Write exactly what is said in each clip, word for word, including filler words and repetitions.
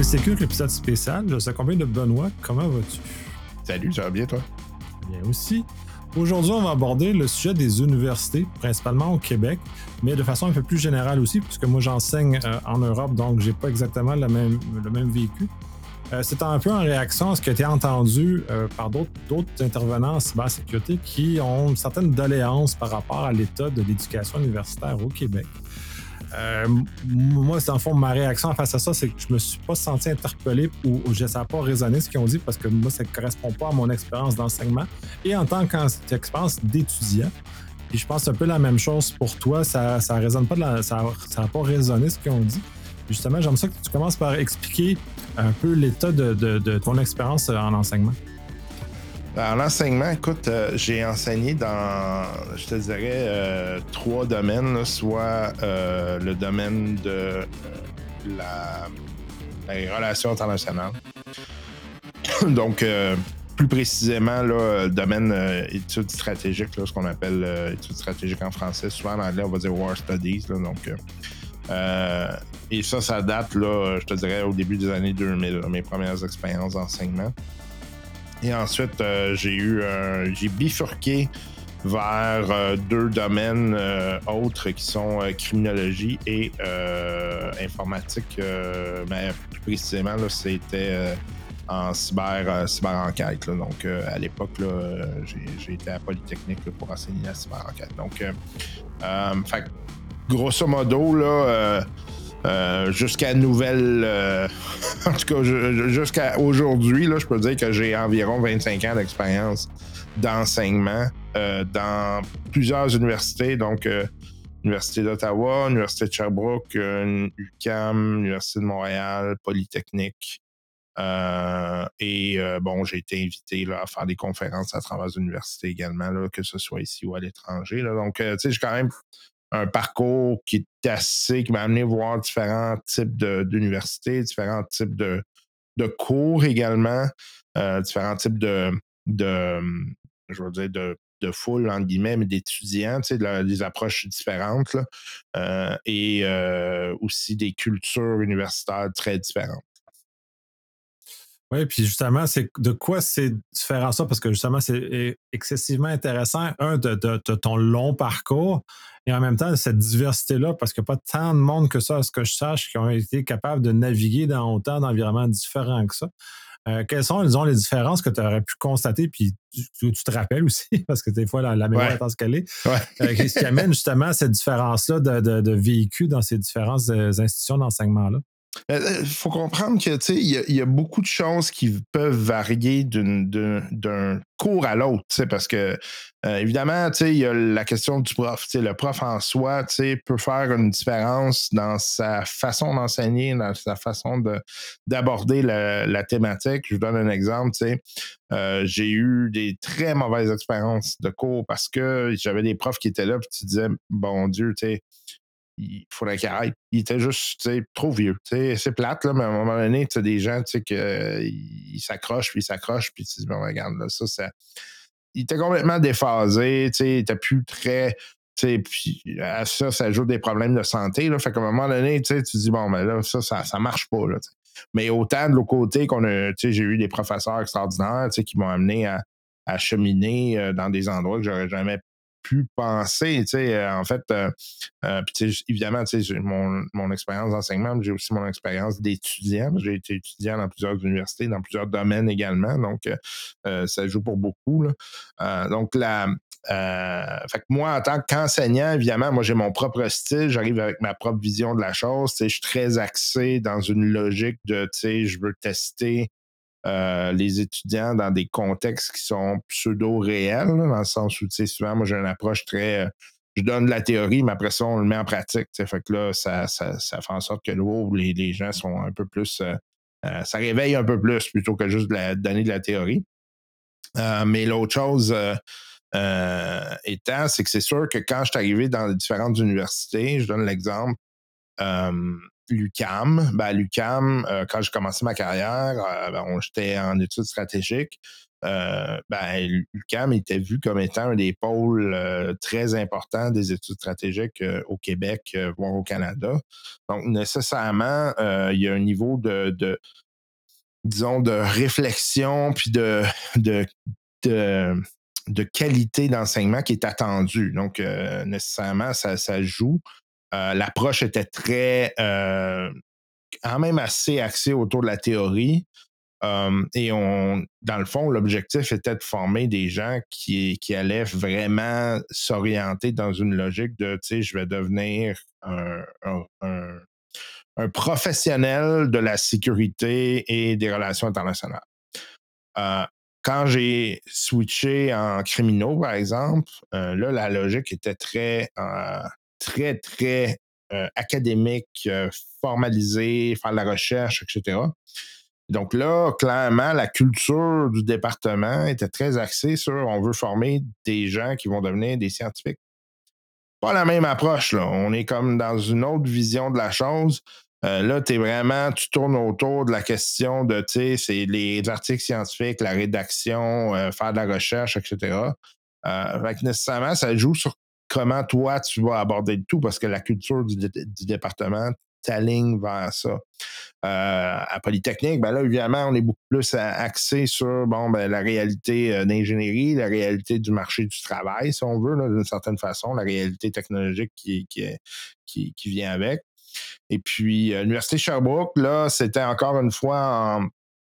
L C Q, l'épisode spécial. Je s'accompagne de Benoît. Comment vas-tu? Salut, ça va bien, toi? Bien aussi. Aujourd'hui, on va aborder le sujet des universités, principalement au Québec, mais de façon un peu plus générale aussi, puisque moi, j'enseigne euh, en Europe, donc j'ai pas exactement le même, le même vécu. Euh, c'est un peu en réaction à ce qui a été entendu euh, par d'autres, d'autres intervenants en cybersécurité qui ont une certaine doléance par rapport à l'état de l'éducation universitaire au Québec. Euh, moi, dans le fond, ma réaction face à ça, c'est que je me suis pas senti interpellé ou, ou je ne sais pas résonner ce qu'ils ont dit parce que moi, ça ne correspond pas à mon expérience d'enseignement et en tant qu'expérience d'étudiant. Puis je pense que c'est un peu la même chose pour toi. Ça ne résonne pas, de la, ça n'a pas résonné ce qu'ils ont dit. Puis justement, j'aime ça que tu commences par expliquer un peu l'état de, de, de ton expérience en enseignement. En enseignement, écoute, euh, j'ai enseigné dans, je te dirais, euh, trois domaines, là, soit euh, le domaine de euh, la, les relations internationales. Donc, euh, plus précisément, là, le domaine euh, études stratégiques, là, ce qu'on appelle euh, études stratégiques en français. Souvent, en anglais, on va dire War Studies. Là, donc, euh, euh, et ça, ça date, là, je te dirais, au début des années deux mille, là, mes premières expériences d'enseignement. Et ensuite, euh, j'ai eu euh, j'ai bifurqué vers euh, deux domaines euh, autres qui sont euh, criminologie et euh, informatique. Euh, mais plus précisément, là, c'était euh, en cyber, euh, cyber-enquête. Là. Donc, euh, à l'époque, là, j'ai, j'ai été à Polytechnique là, pour enseigner la cyber-enquête. Donc, euh, euh, fait, grosso modo, là, euh, Euh, jusqu'à nouvelle... Euh, en tout cas, je, jusqu'à aujourd'hui, là, je peux dire que j'ai environ vingt-cinq ans d'expérience d'enseignement euh, dans plusieurs universités, donc euh, Université d'Ottawa, Université de Sherbrooke, euh, U Q A M, Université de Montréal, Polytechnique. Euh, et euh, bon, j'ai été invité là, à faire des conférences à travers les universités également, là, que ce soit ici ou à l'étranger. Là. Donc, euh, tu sais, j'ai quand même un parcours qui est assez, qui m'a amené voir différents types de, d'universités, différents types de, de cours également, euh, différents types de, de, je veux dire, de, de foule, entre guillemets, mais d'étudiants, tu sais, de la, des approches différentes, là, euh, et euh, aussi des cultures universitaires très différentes. Oui, puis justement, c'est de quoi c'est différent ça? Parce que justement, c'est excessivement intéressant, un, de, de, de ton long parcours et en même temps, cette diversité-là, parce qu'il n'y a pas tant de monde que ça, à ce que je sache, qui ont été capables de naviguer dans autant d'environnements différents que ça. Euh, quelles sont, disons, les différences que tu aurais pu constater, puis tu, tu te rappelles aussi, parce que des fois, la, la mémoire Ouais. est en ce qu'elle est, Ouais. euh, ce qui amène justement cette différence-là de, de, de vécu dans ces différentes institutions d'enseignement-là? Il faut comprendre que il y, y a beaucoup de choses qui peuvent varier d'une, d'un, d'un cours à l'autre, parce que euh, évidemment, il y a la question du prof. Le prof en soi peut faire une différence dans sa façon d'enseigner, dans sa façon de, d'aborder la, la thématique. Je vous donne un exemple. Euh, j'ai eu des très mauvaises expériences de cours parce que j'avais des profs qui étaient là et tu disais, bon Dieu, tu sais, il faudrait qu'il arrête. Il était juste trop vieux. T'sais. C'est plate, là, mais à un moment donné, tu as des gens qui euh, s'accrochent, puis ils s'accrochent, puis tu dis, bon, regarde, là, ça, ça. Il était complètement déphasé, il était plus très. Puis à ça, ça ajoute des problèmes de santé. Là, fait qu'à un moment donné, tu dis, bon, ben là, ça, ça, ça marche pas. Là, mais autant de l'autre côté qu'on a, j'ai eu des professeurs extraordinaires qui m'ont amené à, à cheminer dans des endroits que j'aurais jamais pu penser, tu sais, en fait, euh, euh, puis évidemment, tu sais, j'ai mon, mon expérience d'enseignement, mais j'ai aussi mon expérience d'étudiant. J'ai été étudiant dans plusieurs universités, dans plusieurs domaines également, donc euh, ça joue pour beaucoup. Là. Euh, donc, la, euh, fait que moi, en tant qu'enseignant, évidemment, moi, j'ai mon propre style, j'arrive avec ma propre vision de la chose, tu sais, je suis très axé dans une logique de, tu sais, je veux tester Euh, les étudiants dans des contextes qui sont pseudo-réels, là, dans le sens où, tu sais, souvent, moi, j'ai une approche très... Euh, je donne de la théorie, mais après ça, on le met en pratique. T'sais. Fait que là, ça, ça, ça fait en sorte que là, les, les gens sont un peu plus... Euh, euh, ça réveille un peu plus plutôt que juste de, la, de donner de la théorie. Euh, mais l'autre chose euh, euh, étant, c'est que c'est sûr que quand je suis arrivé dans les différentes universités, je donne l'exemple, euh, l'U Q A M, ben, l'U Q A M, euh, quand j'ai commencé ma carrière, euh, ben, on, j'étais en études stratégiques. euh, ben, l'U Q A M était vu comme étant un des pôles euh, très importants des études stratégiques euh, au Québec, euh, voire au Canada. Donc, nécessairement, euh, il y a un niveau de, de disons, de réflexion puis de, de, de, de qualité d'enseignement qui est attendu. Donc, euh, nécessairement, ça, ça joue. Euh, l'approche était très, euh, quand même assez axée autour de la théorie. Um, et on, dans le fond, l'objectif était de former des gens qui, qui allaient vraiment s'orienter dans une logique de, tu sais, je vais devenir un, un, un, un professionnel de la sécurité et des relations internationales. Euh, quand j'ai switché en criminaux, par exemple, euh, là, la logique était très, euh, très, très euh, académique, euh, formalisée, faire de la recherche, et cetera. Donc là, clairement, la culture du département était très axée sur on veut former des gens qui vont devenir des scientifiques. Pas la même approche, là. On est comme dans une autre vision de la chose. Euh, là, tu es vraiment, tu tournes autour de la question de, tu sais, c'est les articles scientifiques, la rédaction, euh, faire de la recherche, et cetera. Euh, fait que nécessairement, ça joue sur comment toi, tu vas aborder le tout parce que la culture du, du département t'aligne vers ça. Euh, à Polytechnique, ben là, évidemment, on est beaucoup plus axé sur bon, ben, la réalité euh, d'ingénierie, la réalité du marché du travail, si on veut, là, d'une certaine façon, la réalité technologique qui, qui, qui, qui vient avec. Et puis, euh, l'Université Sherbrooke, là, c'était encore une fois en,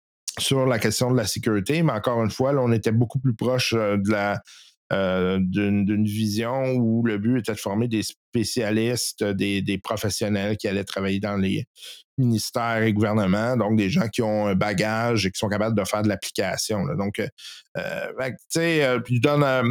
sur la question de la sécurité, mais encore une fois, là, on était beaucoup plus proche euh, de la euh, d'une, d'une vision où le but était de former des spécialistes, des, des professionnels qui allaient travailler dans les ministères et gouvernements, donc des gens qui ont un bagage et qui sont capables de faire de l'application. Là. Donc, euh, tu sais, euh, puis je donne euh,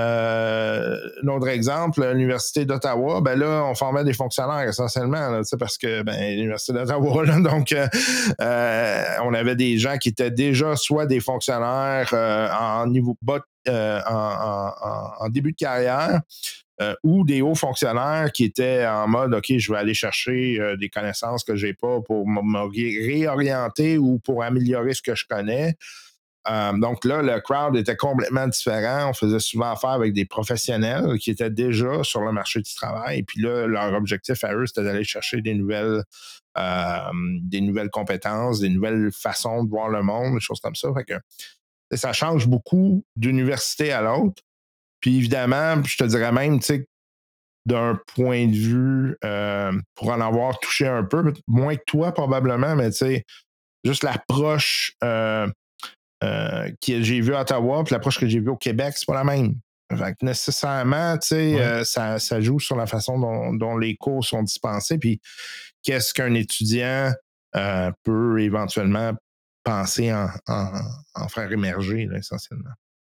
euh, un autre exemple, l'Université d'Ottawa, ben là, on formait des fonctionnaires essentiellement, là, parce que ben, l'Université d'Ottawa, là, donc euh, euh, on avait des gens qui étaient déjà soit des fonctionnaires euh, en niveau bas, euh, en, en, en début de carrière, Euh, ou des hauts fonctionnaires qui étaient en mode OK, je vais aller chercher euh, des connaissances que j'ai pas pour me réorienter ou pour améliorer ce que je connais. Euh, donc là, le crowd était complètement différent. On faisait souvent affaire avec des professionnels qui étaient déjà sur le marché du travail. Et puis là, leur objectif à eux, c'était d'aller chercher des nouvelles, euh, des nouvelles compétences, des nouvelles façons de voir le monde, des choses comme ça. Fait que ça change beaucoup d'université à l'autre. Puis évidemment, je te dirais même, tu sais, d'un point de vue, euh, pour en avoir touché un peu, moins que toi probablement, mais tu sais, juste l'approche euh, euh, que j'ai vue à Ottawa puis l'approche que j'ai vue au Québec, c'est pas la même. Fait que nécessairement, tu sais, ouais. euh, ça, ça joue sur la façon dont, dont les cours sont dispensés, puis qu'est-ce qu'un étudiant euh, peut éventuellement penser en, en, en faire émerger, là, essentiellement.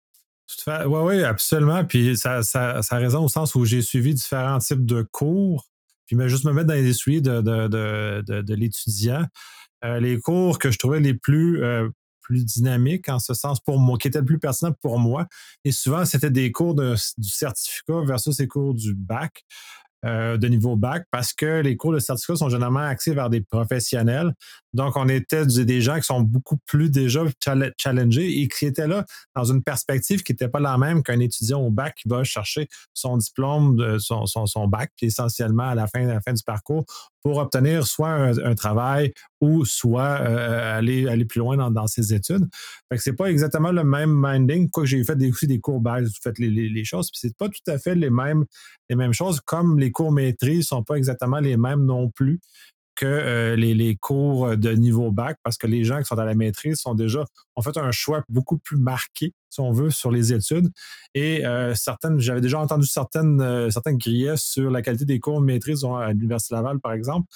Oui, oui, absolument. Puis ça, ça, ça a raison au sens où j'ai suivi différents types de cours. Puis mais juste me mettre dans les essuies de, de, de, de, de l'étudiant. Euh, les cours que je trouvais les plus, euh, plus dynamiques en ce sens pour moi, qui étaient le plus pertinents pour moi. Et souvent, c'était des cours de, du certificat versus les cours du bac. Euh, de niveau bac parce que les cours de certificat sont généralement axés vers des professionnels. Donc, on était des gens qui sont beaucoup plus déjà challengés et qui étaient là dans une perspective qui n'était pas la même qu'un étudiant au bac qui va chercher son diplôme, de son, son, son bac, puis essentiellement à la fin, à la fin du parcours pour obtenir soit un, un travail ou soit euh, aller, aller plus loin dans, dans ses études. Fait que c'est pas exactement le même minding. Quoique j'ai fait des, aussi des cours bac, j'ai fait les, les, les choses, puis c'est pas tout à fait les mêmes, les mêmes choses, comme les cours maîtrise ne sont pas exactement les mêmes non plus que euh, les, les cours de niveau bac, parce que les gens qui sont à la maîtrise sont déjà, ont fait un choix beaucoup plus marqué, si on veut, sur les études. Et euh, certaines, j'avais déjà entendu certaines, euh, certaines griefs sur la qualité des cours de maîtrise à l'Université Laval, par exemple.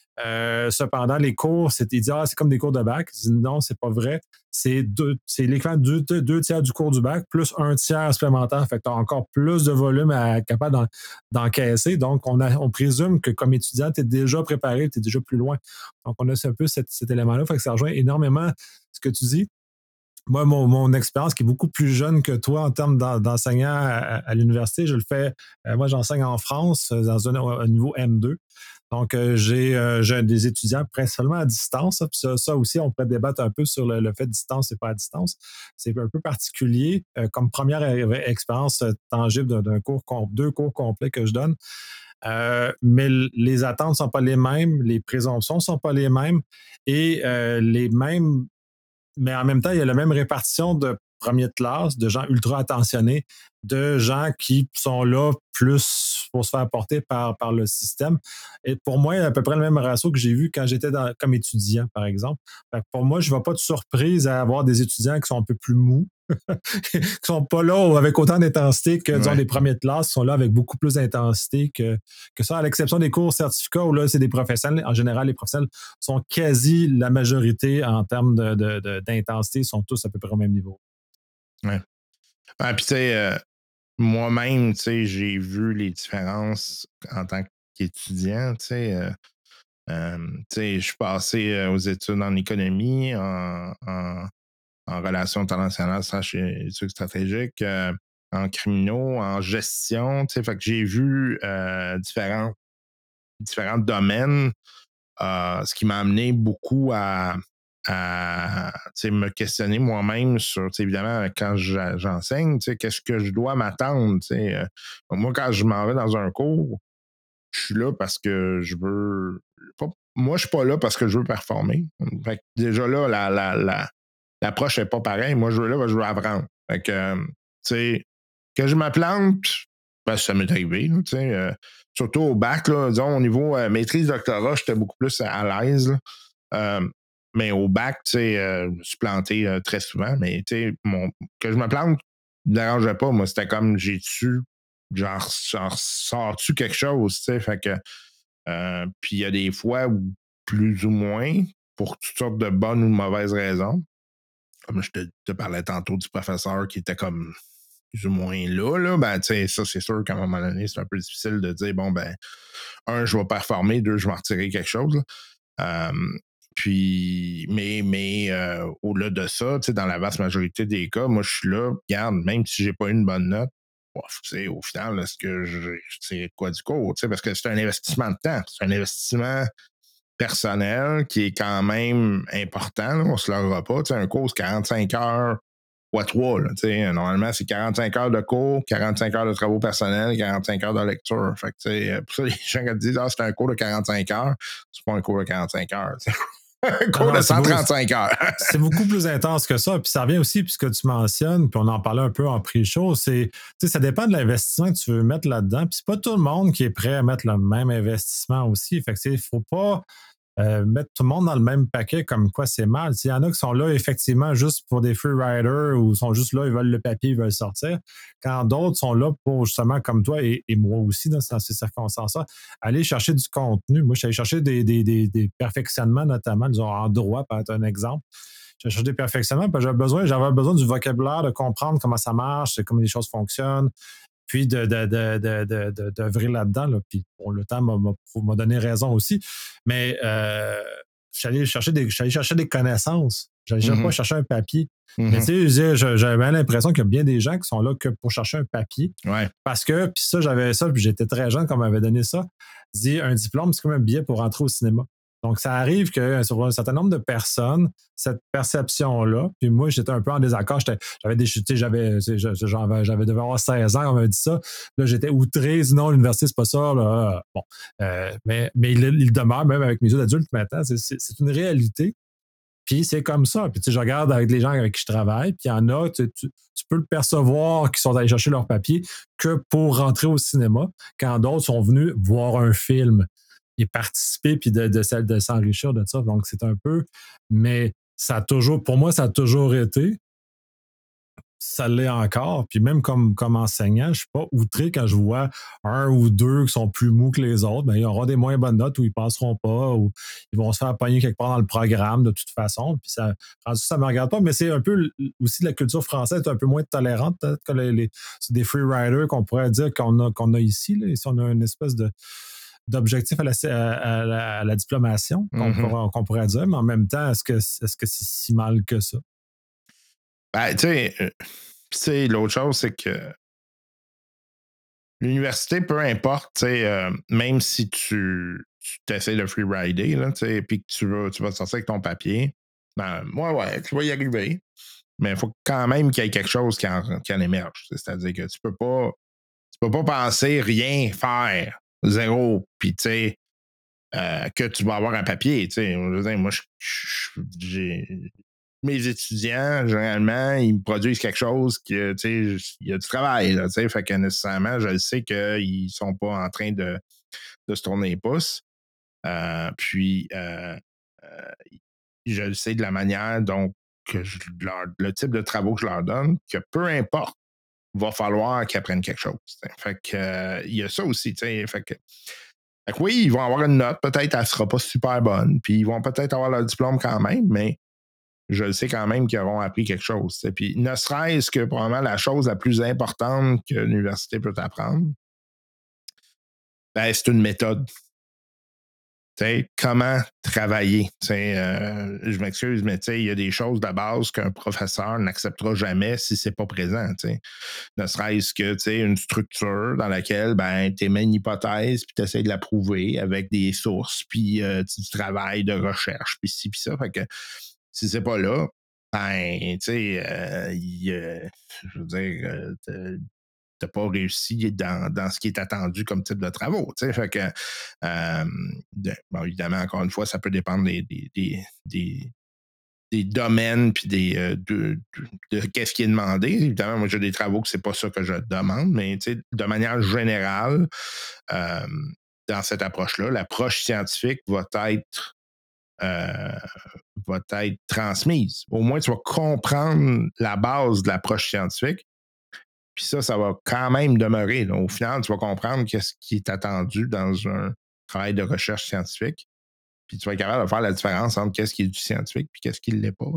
Euh, cependant, les cours, c'était dit, ah, c'est comme des cours de bac. Je dis, non, c'est pas vrai. C'est, deux, c'est l'équivalent de deux, deux tiers du cours du bac plus un tiers supplémentaire. Fait que tu as encore plus de volume à être capable d'en, d'encaisser. Donc, on, a, on présume que comme étudiant, tu es déjà préparé, tu es déjà plus loin. Donc, on a un peu cet, cet élément-là. Fait que ça rejoint énormément ce que tu dis. Moi, mon, mon expérience qui est beaucoup plus jeune que toi en termes d'enseignant à, à l'université, je le fais, euh, moi j'enseigne en France dans un, un niveau M deux. Donc, euh, j'ai, euh, j'ai des étudiants principalement à distance. Puis ça, ça aussi, on pourrait débattre un peu sur le, le fait de distance et pas à distance. C'est un peu particulier euh, comme première euh, expérience euh, tangible d'un, d'un cours, com- deux cours complets que je donne. Euh, mais l- les attentes ne sont pas les mêmes, les présomptions ne sont pas les mêmes et euh, les mêmes mais en même temps, il y a la même répartition de premiers de classe, de gens ultra attentionnés, de gens qui sont là plus pour se faire porter par, par le système. Et pour moi, il y a à peu près le même ratio que j'ai vu quand j'étais dans, comme étudiant, par exemple. Fait que pour moi, je ne vais pas de surprise à avoir des étudiants qui sont un peu plus mous, qui sont pas là avec autant d'intensité que, disons, Ouais. les premiers de classe, qui sont là avec beaucoup plus d'intensité que, que ça, à l'exception des cours certificats où là, c'est des professionnels. En général, les professionnels sont quasi la majorité en termes de, de, de, d'intensité, sont tous à peu près au même niveau. Ouais. Ah, puis, tu sais, euh, moi-même, tu sais, j'ai vu les différences en tant qu'étudiant, tu sais. Euh, euh, tu sais, je suis passé euh, aux études en économie, en, en, en relations internationales, slash études stratégiques, euh, en criminaux, en gestion, tu sais. Fait que j'ai vu euh, différents, différents domaines, euh, ce qui m'a amené beaucoup à, à me questionner moi-même sur, évidemment, quand j'enseigne, qu'est-ce que je dois m'attendre. Euh, moi, quand je m'en vais dans un cours, je suis là parce que je veux. Pas, moi, je suis pas là parce que je veux performer. Fait que déjà là, la, la, la, l'approche n'est pas pareille. Moi, je veux là parce que je veux apprendre. Fait que, euh, tu sais, que je me plante, ben, ça m'est arrivé. Là, euh, surtout au bac, là, disons, au niveau euh, maîtrise doctorat, j'étais beaucoup plus à l'aise. Là. Euh, mais au bac, tu sais, euh, je me suis planté euh, très souvent. Mais tu sais, mon, que je me plante ne me dérangeait pas. Moi, c'était comme j'ai tu, genre, genre sors-tu quelque chose, tu sais. Fait que, euh, puis il y a des fois où plus ou moins, pour toutes sortes de bonnes ou de mauvaises raisons. Comme je te, te parlais tantôt du professeur qui était comme plus ou moins là, là ben, tu sais, ça, c'est sûr qu'à un moment donné, c'est un peu difficile de dire, bon, ben, un, je vais performer, deux, je vais en retirer quelque chose. Euh, puis, mais, mais euh, au-delà de ça, tu sais, dans la vaste majorité des cas, moi, je suis là, regarde, même si j'ai pas eu une bonne note, tu sais, au final, est-ce que je, c'est quoi du cours, tu sais, parce que c'est un investissement de temps, c'est un investissement personnel qui est quand même important, là, on se leurra pas, tu sais, un cours, c'est quarante-cinq heures fois trois, là, tu sais, normalement, c'est quarante-cinq heures de cours, quarante-cinq heures de travaux personnels, quarante-cinq heures de lecture. Fait que, tu sais, pour ça, les gens qui disent, ah, c'est un cours de quarante-cinq heures, c'est pas un cours de quarante-cinq heures, c'est un Ah cours non, de c'est cent beau. trente-cinq heures. C'est beaucoup plus intense que ça. Puis ça revient aussi, puisque tu mentionnes, puis on en parlait un peu en pré-show, c'est, tu sais, ça dépend de l'investissement que tu veux mettre là-dedans. Puis c'est pas tout le monde qui est prêt à mettre le même investissement aussi. Fait que, il faut pas euh, mettre tout le monde dans le même paquet comme quoi c'est mal. Il y en a qui sont là effectivement juste pour des free riders ou sont juste là, ils veulent le papier, ils veulent sortir. Quand d'autres sont là pour justement, comme toi et, et moi aussi, dans ces circonstances-là, aller chercher du contenu. Moi, je suis allé chercher des, des, des, des perfectionnements, notamment, disons, en droit, par être un exemple. J'ai cherché des perfectionnements, parce que j'avais besoin, j'avais besoin du vocabulaire, de comprendre comment ça marche, comment les choses fonctionnent, puis de, de, de, de, de, de, d'œuvrer là-dedans. Là. Puis bon, le temps m'a, m'a, m'a donné raison aussi. Mais euh, je suis allé chercher des, je suis allé chercher des connaissances. Je n'allais pas Mhm. chercher un papier. Mais Mhm. tu sais, j'avais l'impression qu'il y a bien des gens qui sont là que pour chercher un papier. Ouais. Parce que, puis ça, j'avais ça, puis j'étais très jeune quand on m'avait donné ça. Dit un diplôme, c'est comme un billet pour rentrer au cinéma. Donc, ça arrive que sur un certain nombre de personnes, cette perception-là, puis moi, j'étais un peu en désaccord. J'étais, j'avais des tu sais, j'avais, j'avais, j'avais devait avoir seize ans, on m'a dit ça. Là, j'étais outré, non, l'université, c'est pas ça. Là. Bon. Euh, mais mais il, il demeure, même avec mes yeux d'adulte maintenant, c'est, c'est, c'est une réalité. Puis c'est comme ça. Puis tu sais, je regarde avec les gens avec qui je travaille, puis il y en a, tu, tu, tu peux le percevoir qui sont allés chercher leur papier que pour rentrer au cinéma, quand d'autres sont venus voir un film et participer, puis de, de, de s'enrichir de ça. Donc c'est un peu, mais ça a toujours, pour moi, ça a toujours été. Ça l'est encore. Puis même comme, comme enseignant, je ne suis pas outré quand je vois un ou deux qui sont plus mous que les autres. Ben, ils auront des moins bonnes notes ou ils ne passeront pas ou ils vont se faire pogner quelque part dans le programme de toute façon. Puis ça ça ne me regarde pas, mais c'est un peu aussi la culture française est un peu moins tolérante peut-être que les, les des free riders qu'on pourrait dire qu'on a, qu'on a ici. Là. Ici, on a une espèce de d'objectif à la, à, la, à la diplomation qu'on, Mhm. pourra, qu'on pourrait dire, mais en même temps, est-ce que, est-ce que c'est si mal que ça? Ben, tu sais, euh, tu sais, l'autre chose, c'est que l'université, peu importe, tu sais, euh, même si tu, tu essaies de freerider, là, puis que tu vas, tu vas sortir avec ton papier, ben, ouais, ouais, tu vas y arriver. Mais il faut quand même qu'il y ait quelque chose qui en, qui en émerge. C'est-à-dire que tu peux pas, tu peux pas penser rien faire, zéro, puis tu sais, euh, que tu vas avoir un papier. Tu sais, je veux dire, moi, je, je, j'ai mes étudiants, généralement, ils me produisent quelque chose que, tu sais, il y a du travail, là, tu sais, fait que nécessairement, je sais qu'ils sont pas en train de, de se tourner les pouces. Euh, puis, euh, euh, je le sais de la manière dont que je leur, le type de travaux que je leur donne, que peu importe, va falloir qu'ils apprennent quelque chose. T'sais. Fait que euh, il y a ça aussi. Fait que, fait que oui, ils vont avoir une note, peut-être elle ne sera pas super bonne, puis ils vont peut-être avoir leur diplôme quand même, mais je le sais quand même qu'ils auront appris quelque chose. T'sais. Puis ne serait-ce que probablement la chose la plus importante que l'université peut apprendre, ben, c'est une méthode. T'sais, comment travailler. Euh, je m'excuse, mais il y a des choses de base qu'un professeur n'acceptera jamais si ce n'est pas présent. T'sais. Ne serait-ce que une structure dans laquelle ben, tu émets une hypothèse puis tu essaies de la prouver avec des sources, puis euh, du travail de recherche, puis ci, puis ça. Fait que si c'est pas là, ben, tu sais, euh, euh, je veux dire, euh, t'as pas réussi dans, dans ce qui est attendu comme type de travaux. T'sais. Fait que, euh, de, bon, évidemment, encore une fois, ça peut dépendre des, des, des, des, des domaines puis des, euh, de, de, de qu'est-ce qui est demandé. Évidemment, moi, j'ai des travaux que c'est pas ça que je demande, mais de manière générale, euh, dans cette approche-là, l'approche scientifique va être euh, va être transmise. Au moins, tu vas comprendre la base de l'approche scientifique. Puis ça, ça va quand même demeurer. Là. Au final, tu vas comprendre qu'est-ce qui est attendu dans un travail de recherche scientifique. Puis tu vas être capable de faire la différence entre qu'est-ce qui est du scientifique et qu'est-ce qui ne l'est pas.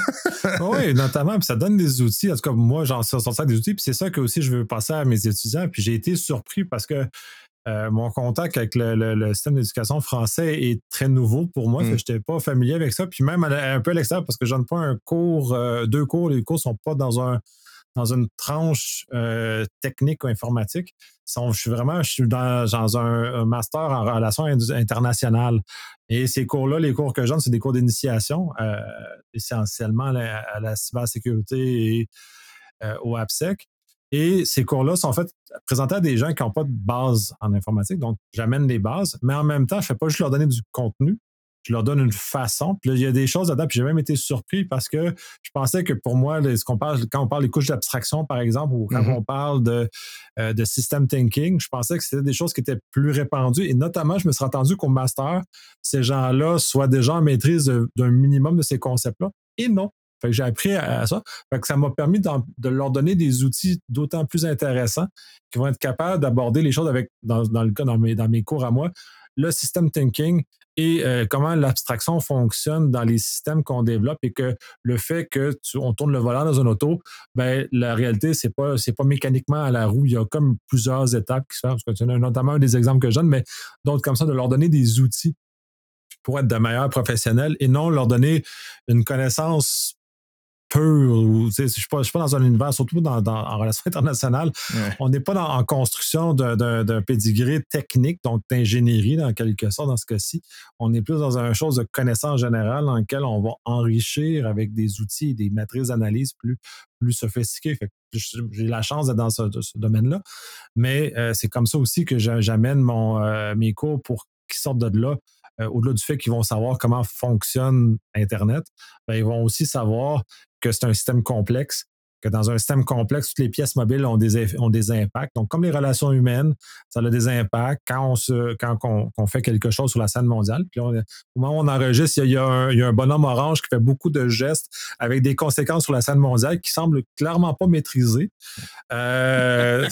Oui, notamment, puis ça donne des outils. En tout cas, moi, j'en sors ça des outils. Puis c'est ça que aussi je veux passer à mes étudiants. Puis j'ai été surpris parce que euh, mon contact avec le, le, le système d'éducation français est très nouveau pour moi. Mm. Je n'étais pas familier avec ça. Puis même un peu à l'extérieur, parce que je donne pas un cours, euh, deux cours. Les cours ne sont pas dans un dans une tranche euh, technique ou informatique. Je suis vraiment je suis dans, dans un, un master en relations internationales. Et ces cours-là, les cours que je donne, c'est des cours d'initiation, euh, essentiellement à la, à la cybersécurité et euh, au AppSec. Et ces cours-là sont en fait présentés à des gens qui n'ont pas de base en informatique. Donc, j'amène des bases, mais en même temps, je ne fais pas juste leur donner du contenu. Je leur donne une façon. Puis là, il y a des choses là-dedans. Puis j'ai même été surpris parce que je pensais que pour moi, ce qu'on parle, quand on parle des couches d'abstraction, par exemple, ou quand mm-hmm. on parle de, euh, de system thinking, je pensais que c'était des choses qui étaient plus répandues. Et notamment, je me suis entendu qu'au master, ces gens-là soient déjà en maîtrise de, d'un minimum de ces concepts-là. Et non. Fait que j'ai appris à, à ça. Fait que ça m'a permis de leur donner des outils d'autant plus intéressants qui vont être capables d'aborder les choses avec, dans, dans le cas, dans mes, dans mes cours à moi, le system thinking et euh, comment l'abstraction fonctionne dans les systèmes qu'on développe et que le fait que tu, on tourne le volant dans une auto, ben la réalité, c'est pas, c'est pas mécaniquement à la roue. Il y a comme plusieurs étapes qui se font. Parce que tu as notamment un des exemples que je donne, mais d'autres comme ça, de leur donner des outils pour être de meilleurs professionnels et non leur donner une connaissance pur, ou, je ne suis, suis pas dans un univers, surtout dans, dans, en relations internationales, ouais. On n'est pas dans, en construction d'un, d'un, d'un pédigré technique, donc d'ingénierie dans quelque sorte dans ce cas-ci. On est plus dans une chose de connaissance générale dans laquelle on va enrichir avec des outils et des matrices d'analyse plus, plus sophistiquées. Fait que j'ai la chance d'être dans ce, ce domaine-là, mais euh, c'est comme ça aussi que j'amène mon, euh, mes cours pour qu'ils sortent de là. Euh, au-delà du fait qu'ils vont savoir comment fonctionne Internet, ben, ils vont aussi savoir que c'est un système complexe, que dans un système complexe, toutes les pièces mobiles ont des, ont des impacts. Donc, comme les relations humaines, ça a des impacts quand on, se, quand on, on fait quelque chose sur la scène mondiale. Puis on, au moment où on enregistre, il y, a un, il y a un bonhomme orange qui fait beaucoup de gestes avec des conséquences sur la scène mondiale qui semblent clairement pas maîtrisées. Euh,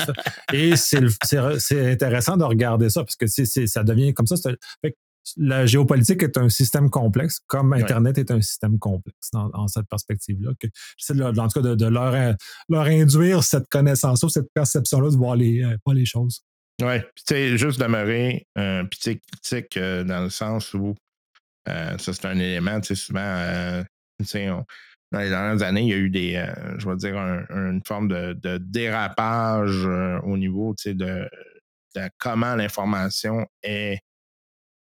et c'est, c'est, c'est intéressant de regarder ça parce que c'est, c'est, ça devient comme ça. C'est, fait que la géopolitique est un système complexe, comme Internet ouais. est un système complexe dans, dans cette perspective-là. Que j'essaie de, en tout cas de, de leur, leur induire cette connaissance-là, cette perception-là de voir les, euh, pas les choses. Oui, puis tu sais, juste demeurer un euh, petit critique euh, dans le sens où euh, ça, c'est un élément, tu sais, souvent, euh, tu sais, on, dans les dernières années, il y a eu des, euh, je vais dire, un, une forme de, de dérapage euh, au niveau, tu sais, de, de comment l'information est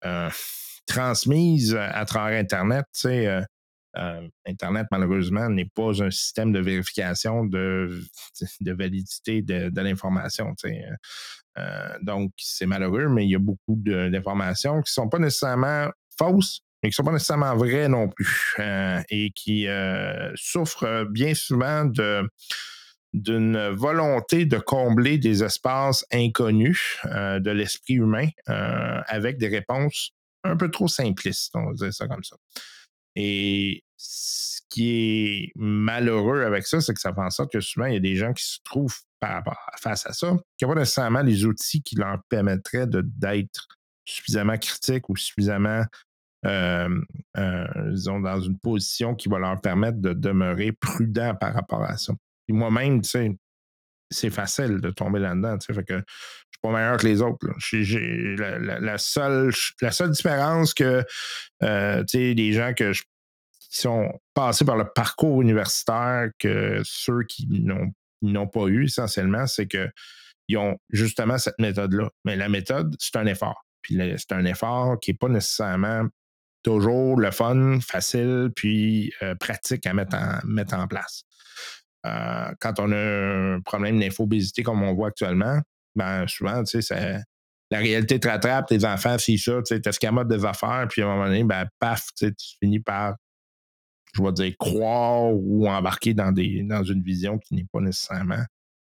euh, transmises à travers Internet. Tu sais, euh, euh, Internet, malheureusement, n'est pas un système de vérification de, de validité de, de l'information. Tu sais. Euh, donc, c'est malheureux, mais il y a beaucoup de, d'informations qui ne sont pas nécessairement fausses, mais qui ne sont pas nécessairement vraies non plus, euh, et qui euh, souffrent bien souvent de, d'une volonté de combler des espaces inconnus euh, de l'esprit humain euh, avec des réponses un peu trop simplistes, on va dire ça comme ça. Et ce qui est malheureux avec ça, c'est que ça fait en sorte que souvent, il y a des gens qui se trouvent par rapport, face à ça, qui n'ont pas nécessairement les outils qui leur permettraient de, d'être suffisamment critiques ou suffisamment, euh, euh, disons, dans une position qui va leur permettre de demeurer prudents par rapport à ça. Et moi-même, tu sais, c'est facile de tomber là-dedans, tu sais, fait que je suis pas meilleur que les autres. Là. J'ai, j'ai la, la, la, seule, la seule différence que, euh, tu sais, les gens que je qui sont passés par le parcours universitaire que ceux qui n'ont, n'ont pas eu essentiellement, c'est qu'ils ont justement cette méthode-là. Mais la méthode, c'est un effort. Puis le, c'est un effort qui n'est pas nécessairement toujours le fun, facile, puis euh, pratique à mettre en, mettre en place. Euh, quand on a un problème d'infobésité comme on voit actuellement, ben souvent, tu sais, ça, la réalité te rattrape, tes enfants, c'est ça, tu sais, t'es escamotes des affaires, puis à un moment donné, ben paf, tu sais, tu finis par, je vais dire, croire ou embarquer dans, des, dans une vision qui n'est pas nécessairement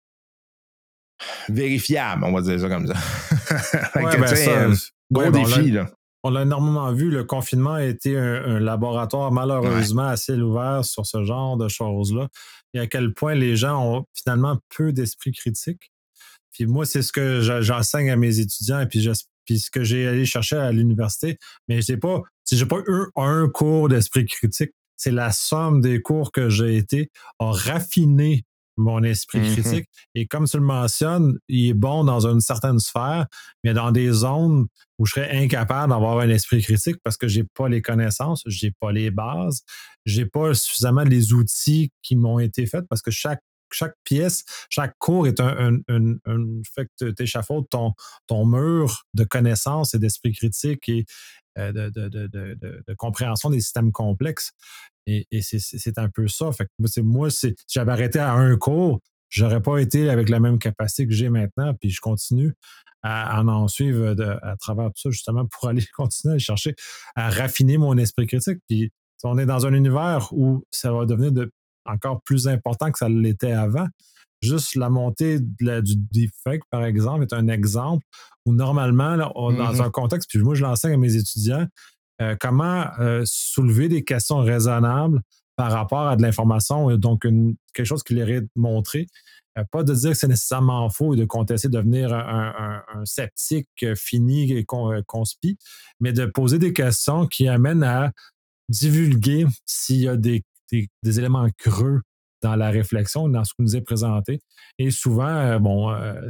vérifiable, on va dire ça comme ça. Ouais, que, ben ça, euh, gros ouais, ben on l'a, défi, là. on l'a énormément vu. Le confinement a été un, un laboratoire Ouais. malheureusement à ciel ouvert sur ce genre de choses-là. Et à quel point les gens ont finalement peu d'esprit critique. Puis moi, c'est ce que je- j'enseigne à mes étudiants et puis, je- puis ce que j'ai allé chercher à l'université. Mais j'ai pas, si j'ai pas eu un cours d'esprit critique, c'est la somme des cours que j'ai été a raffiné mon esprit Mm-hmm. critique. Et comme tu le mentionnes, il est bon dans une certaine sphère, mais dans des zones où je serais incapable d'avoir un esprit critique parce que j'ai pas les connaissances, j'ai pas les bases, j'ai pas suffisamment les outils qui m'ont été faits parce que chaque chaque pièce, chaque cours est un, un, un, un fait que tu échafaudes ton, ton mur de connaissances et d'esprit critique et euh, de, de, de, de, de compréhension des systèmes complexes. Et, et c'est, c'est un peu ça. Fait que c'est, moi, c'est, si j'avais arrêté à un cours, j'aurais pas été avec la même capacité que j'ai maintenant, puis je continue à, à en suivre de, à travers tout ça, justement, pour aller continuer à chercher, à raffiner mon esprit critique. Puis on est dans un univers où ça va devenir de encore plus important que ça l'était avant. Juste la montée de la, du deepfake, par exemple, est un exemple où normalement, là, on, dans Mm-hmm. un contexte, puis moi je l'enseigne à mes étudiants, euh, comment euh, soulever des questions raisonnables par rapport à de l'information, donc une, quelque chose qui leur est montré. Euh, pas de dire que c'est nécessairement faux et de contester, de devenir un, un, un sceptique fini et con, conspi, mais de poser des questions qui amènent à divulguer s'il y a des, des, des éléments creux dans la réflexion, dans ce qui nous est présenté. Et souvent, euh, bon, euh,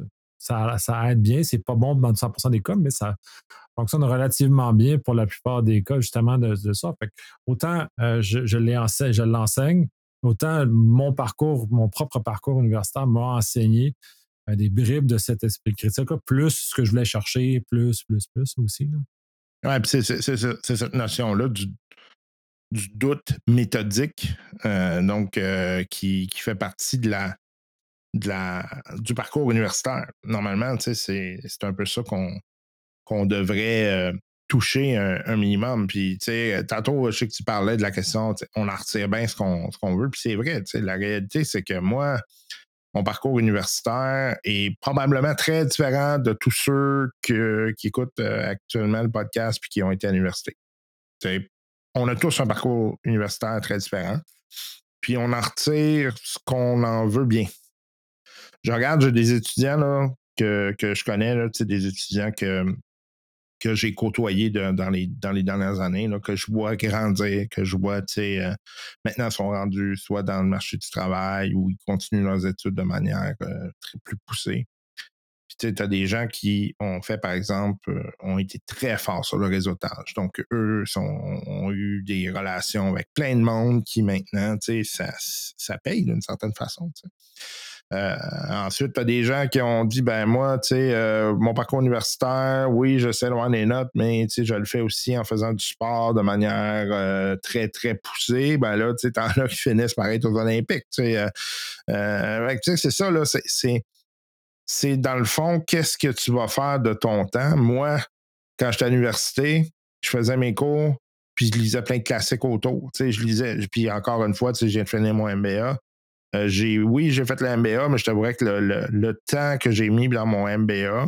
ça, ça aide bien. C'est pas bon dans cent pour cent des cas, mais ça fonctionne relativement bien pour la plupart des cas, justement, de, de ça. Fait que autant euh, je, je, l'enseigne, je l'enseigne, autant mon parcours, mon propre parcours universitaire m'a enseigné euh, des bribes de cet esprit critique-là, plus ce que je voulais chercher, plus, plus, plus aussi. Là. Ouais, puis c'est, c'est, c'est, c'est cette notion-là du, du doute méthodique, euh, donc euh, qui, qui fait partie de la, de la, du parcours universitaire. Normalement, c'est, c'est un peu ça qu'on, qu'on devrait euh, toucher un, un minimum. Puis, tu sais, tantôt, je sais que tu parlais de la question, on en retire bien ce qu'on, ce qu'on veut, puis c'est vrai, tu sais, la réalité, c'est que moi, mon parcours universitaire est probablement très différent de tous ceux que, qui écoutent euh, actuellement le podcast puis qui ont été à l'université. Tu sais, on a tous un parcours universitaire très différent, puis on en retire ce qu'on en veut bien. Je regarde, j'ai des étudiants là, que, que je connais, là, des étudiants que, que j'ai côtoyés de, dans, les, dans les dernières années, là, que je vois grandir, que je vois, tu sais, euh, maintenant ils sont rendus soit dans le marché du travail ou ils continuent leurs études de manière euh, très plus poussée. Puis tu sais, tu as des gens qui ont fait, par exemple, euh, ont été très forts sur le réseautage. Donc, eux sont, ont eu des relations avec plein de monde qui maintenant, tu sais, ça, ça paye d'une certaine façon, tu sais. Euh, ensuite, tu as des gens qui ont dit, ben moi, tu sais, euh, mon parcours universitaire, oui, je sais loin des notes, mais tu sais, je le fais aussi en faisant du sport de manière euh, très, très poussée. Ben là, tu sais, t'en as qui finissent par être aux Olympiques, tu sais. Euh, euh, tu sais, c'est ça, là, c'est, c'est, c'est dans le fond, qu'est-ce que tu vas faire de ton temps? Moi, quand j'étais à l'université, je faisais mes cours, puis je lisais plein de classiques autour. Tu sais, je lisais, puis encore une fois, tu sais, je viens de finir mon M B A. Euh, j'ai, oui, j'ai fait le M B A, mais je t'avouerais que le, le, le temps que j'ai mis dans mon M B A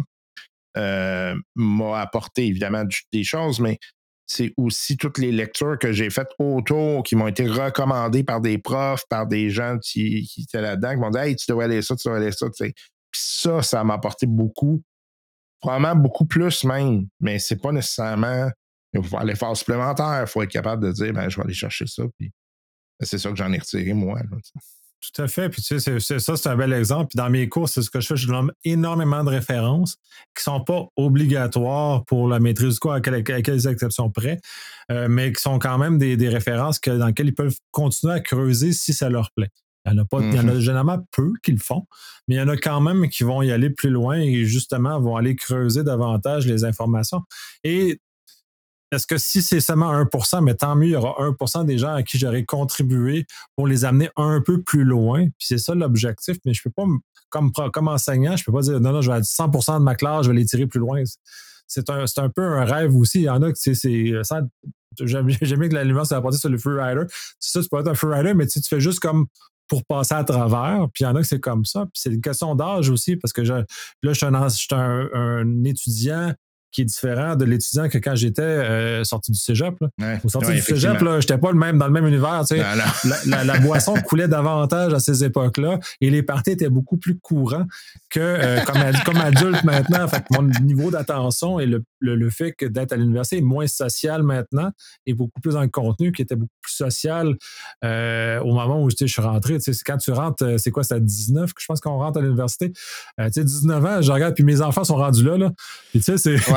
euh, m'a apporté évidemment du, des choses, mais c'est aussi toutes les lectures que j'ai faites autour qui m'ont été recommandées par des profs, par des gens qui, qui étaient là-dedans, qui m'ont dit « Hey, tu devrais aller ça, tu devrais aller ça. » Puis ça, ça m'a apporté beaucoup, probablement beaucoup plus même, mais c'est pas nécessairement... Il faut faire l'effort supplémentaire, il faut être capable de dire ben, « Je vais aller chercher ça. » Puis c'est ça que j'en ai retiré, moi. Là, tout à fait. Puis tu sais, c'est, c'est, ça, c'est un bel exemple. Puis dans mes cours, c'est ce que je fais. Je donne énormément de références qui ne sont pas obligatoires pour la maîtrise du cours, à, quel, à quelques exceptions près, euh, mais qui sont quand même des, des références que, dans lesquelles ils peuvent continuer à creuser si ça leur plaît. Il y en a pas, mm-hmm. Il y en a généralement peu qui le font, mais il y en a quand même qui vont y aller plus loin et justement vont aller creuser davantage les informations. Et est-ce que si c'est seulement un pour cent, mais tant mieux, il y aura un pour cent des gens à qui j'aurais contribué pour les amener un peu plus loin. Puis c'est ça l'objectif, mais je ne peux pas, comme, comme enseignant, je ne peux pas dire non, non, je vais à cent pour cent de ma classe, je vais les tirer plus loin. C'est un, c'est un peu un rêve aussi. Il y en a qui, c'est. Ça, j'aime, j'aime bien que la lumière soit apportée sur le freerider. C'est ça, tu peux être un freerider, mais tu fais juste comme pour passer à travers. Puis il y en a que c'est comme ça. Puis c'est une question d'âge aussi, parce que je, là, je suis un, je suis un, un étudiant qui est différent de l'étudiant que quand j'étais euh, sorti du cégep. Là. Ouais, Au sorti ouais, du cégep, là, j'étais pas le même dans le même univers. Tu sais. Non, non. La, la, la boisson coulait davantage à ces époques-là et les parties étaient beaucoup plus courants que euh, comme, comme adulte maintenant. Fait que mon niveau d'attention et le, le, le fait que d'être à l'université est moins social maintenant et beaucoup plus dans le contenu qui était beaucoup plus social euh, au moment où je suis rentré. Tu sais, quand tu rentres, c'est quoi, c'est à dix-neuf que je pense qu'on rentre à l'université. Euh, tu sais, dix-neuf ans, je regarde, puis mes enfants sont rendus là. là. Puis tu sais, c'est... Ouais.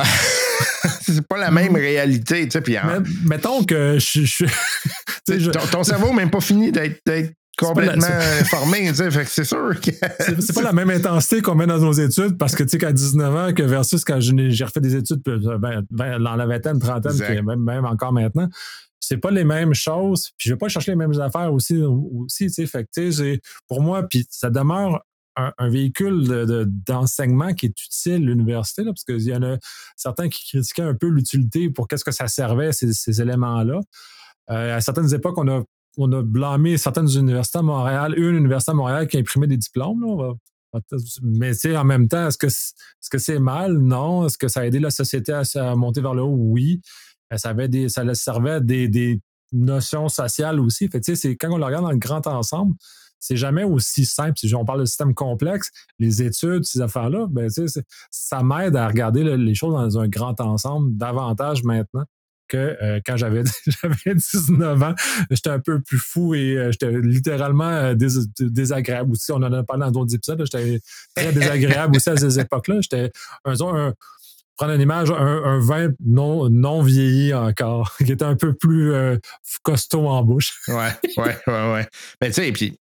C'est pas la même réalité, tu sais. Puis en... mettons que je, je, je... Ton, ton cerveau n'est même pas fini d'être, d'être complètement la... formé, tu sais. Fait que c'est sûr que c'est, c'est pas la même intensité qu'on met dans nos études parce que tu sais qu'à dix-neuf ans que versus quand j'ai, j'ai refait des études ben, ben, dans la vingtaine, trentaine, puis même, même encore maintenant. C'est pas les mêmes choses, puis je vais pas chercher les mêmes affaires aussi, aussi tu sais. Fait que tu sais, pour moi, puis ça demeure Un, un véhicule de, de, d'enseignement qui est utile, l'université, là, parce qu'il y en a certains qui critiquaient un peu l'utilité pour qu'est-ce que ça servait, ces, ces éléments-là. Euh, à certaines époques, on a, on a blâmé certaines universités à Montréal, une université à Montréal qui imprimait des diplômes. Là, on va, mais tu sais, en même temps, est-ce que, est-ce que c'est mal? Non. Est-ce que ça a aidé la société à, à monter vers le haut? Oui. Ça, avait des, ça servait à des, des notions sociales aussi. Fait, c'est, quand on le regarde dans le grand ensemble, c'est jamais aussi simple. Si on parle de système complexe, les études, ces affaires-là, ben, ça m'aide à regarder le, les choses dans un grand ensemble davantage maintenant que euh, quand j'avais, j'avais dix-neuf ans. J'étais un peu plus fou et euh, j'étais littéralement euh, dés, désagréable aussi. On en a parlé dans d'autres épisodes. Là, j'étais très désagréable aussi à ces époques-là. J'étais un, un prendre une image, un, un vin non, non vieilli encore, qui était un peu plus euh, costaud en bouche. Ouais, ouais, ouais, ouais. Mais tu sais, puis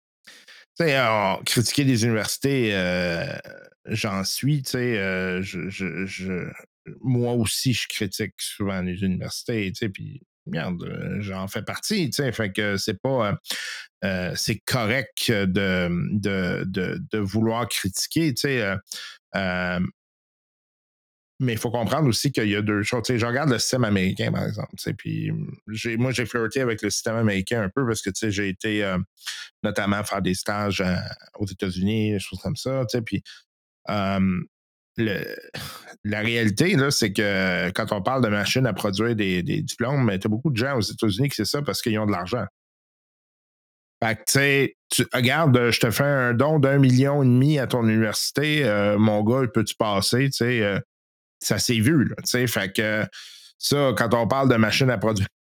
tu sais, euh, critiquer des universités, euh, j'en suis, tu sais, euh, je, je, je, moi aussi, je critique souvent les universités, tu sais, puis regarde, j'en fais partie, tu sais, fait que c'est pas, euh, c'est correct de, de, de, de vouloir critiquer, tu sais, euh, euh, mais il faut comprendre aussi qu'il y a deux choses. Tu sais, je regarde le système américain, par exemple. Tu sais, puis j'ai, moi, j'ai flirté avec le système américain un peu parce que tu sais, j'ai été euh, notamment faire des stages euh, aux États-Unis, des choses comme ça. Tu sais, puis euh, le, la réalité, là, c'est que quand on parle de machines à produire des, des diplômes, tu as beaucoup de gens aux États-Unis qui c'est ça parce qu'ils ont de l'argent. Fait que, tu sais, tu regarde, je te fais un don d'un million et demi à ton université, euh, mon gars, peux-tu passer, tu sais, euh, ça s'est vu, là, tu sais, fait que ça, quand on parle de machines à produire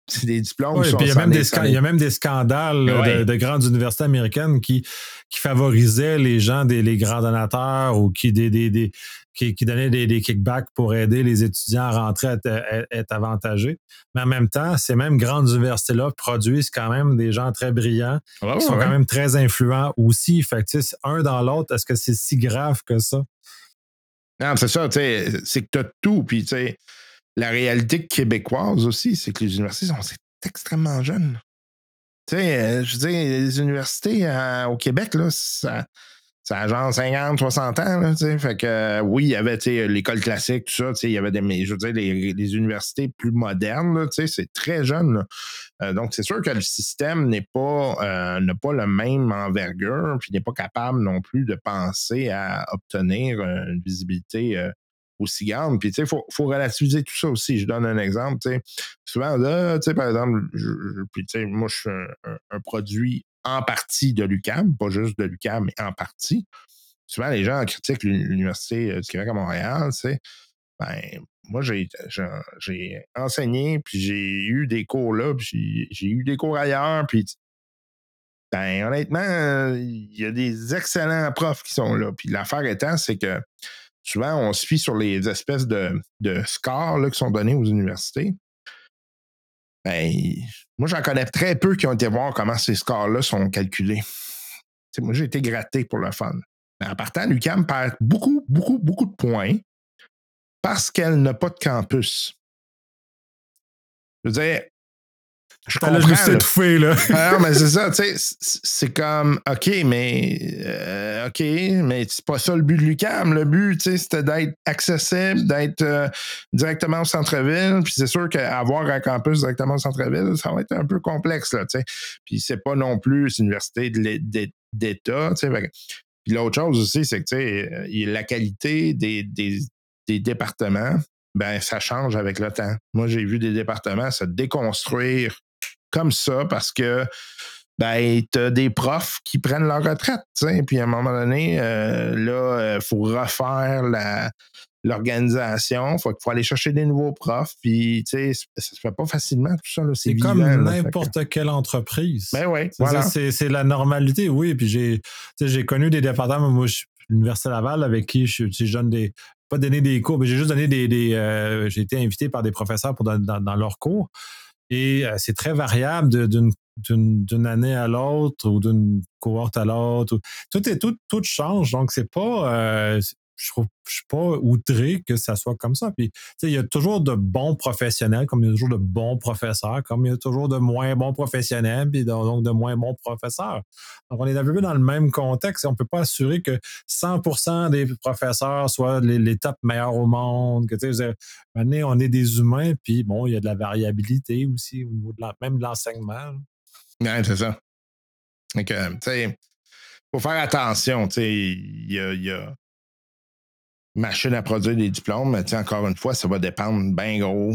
c'est des diplômes Oui, qui puis il y, a sont même des des, scan- il y a même des scandales là, ouais. de, de grandes universités américaines qui, qui favorisaient les gens, des, les grands donateurs ou qui, des, des, des, qui, qui donnaient des, des kickbacks pour aider les étudiants à rentrer, à être, à être avantagés. Mais en même temps, ces mêmes grandes universités-là produisent quand même des gens très brillants Ouais, qui sont ouais. quand même très influents aussi. Fait que, un dans l'autre, est-ce que c'est si grave que ça? Non, c'est ça, tu sais, c'est que tu as tout. Puis, tu sais, la réalité québécoise aussi, c'est que les universités sont c'est extrêmement jeunes. Tu sais, je veux dire, les universités euh, au Québec, là, ça, ça a genre cinquante, soixante ans, là, tu sais. Fait que, euh, oui, il y avait, tu sais, l'école classique, tout ça, tu sais, il y avait des, mais je veux dire, les, les universités plus modernes, là, tu sais, c'est très jeune, là. Euh, donc, c'est sûr que le système n'est pas, euh, n'a pas le même envergure, puis n'est pas capable non plus de penser à obtenir euh, une visibilité euh, aussi grande. Puis, tu sais, il faut, faut relativiser tout ça aussi. Je donne un exemple, tu sais. Souvent, là, tu sais, par exemple, je, je, puis, tu sais, moi, je suis un, un, un produit en partie de l'U Q A M, pas juste de l'U Q A M, mais en partie. Souvent, les gens critiquent l'Université du Québec à Montréal, tu sais. Ben, moi, j'ai, j'ai, j'ai enseigné, puis j'ai eu des cours là, puis j'ai, j'ai eu des cours ailleurs, puis ben, honnêtement, il y a des excellents profs qui sont là. Puis l'affaire étant, c'est que souvent, on se fie sur les espèces de, de scores là, qui sont donnés aux universités. Ben, moi, j'en connais très peu qui ont été voir comment ces scores-là sont calculés. T'sais, moi, j'ai été gratté pour le fun. Mais en partant, l'U Q A M perd beaucoup, beaucoup, beaucoup de points parce qu'elle n'a pas de campus. Je veux dire, je comprends. Là, je me suis étouffé, là. Alors, mais c'est ça, tu sais, c'est comme, OK, mais, euh, OK, mais c'est pas ça le but de l'U Q A M. Le but, tu sais, c'était d'être accessible, d'être euh, directement au centre-ville. Puis c'est sûr qu'avoir un campus directement au centre-ville, ça va être un peu complexe, là, tu sais. Puis c'est pas non plus une université d'État, tu sais. Puis l'autre chose aussi, c'est que, tu sais, la qualité des, des, des départements, ben, ça change avec le temps. Moi, j'ai vu des départements se déconstruire comme ça parce que ben, tu as des profs qui prennent leur retraite. T'sais, puis à un moment donné, euh, là, il faut refaire la, l'organisation. Faut, faut aller chercher des nouveaux profs. Puis, tu sais, ça se fait pas facilement tout ça. Là, c'est c'est vivant, comme là, n'importe que... quelle entreprise. Ben oui, c'est, voilà. c'est, c'est la normalité, oui. Puis j'ai, j'ai connu des départements, moi, je suis à l'Université Laval avec qui je, je donne des. Pas donné des cours, mais j'ai juste donné des. des euh, j'ai été invité par des professeurs pour dans, dans, dans leurs cours. Et euh, c'est très variable de, d'une, d'une, d'une année à l'autre ou d'une cohorte à l'autre. Tout, est, tout, tout change. Donc, c'est pas. Euh, je trouve, je suis pas outré que ça soit comme ça. Puis, il y a toujours de bons professionnels, comme il y a toujours de bons professeurs, comme il y a toujours de moins bons professionnels, puis donc de moins bons professeurs. Donc, on est un peu dans le même contexte et on ne peut pas assurer que cent pour cent des professeurs soient les, les top meilleurs au monde. Que, tu sais, maintenant, on est des humains, puis bon, il y a de la variabilité aussi au niveau de la, même de l'enseignement. Ouais, c'est ça. Donc, tu sais, il faut faire attention. Tu sais, il y a. Y a... machine à produire des diplômes, mais encore une fois, ça va dépendre bien gros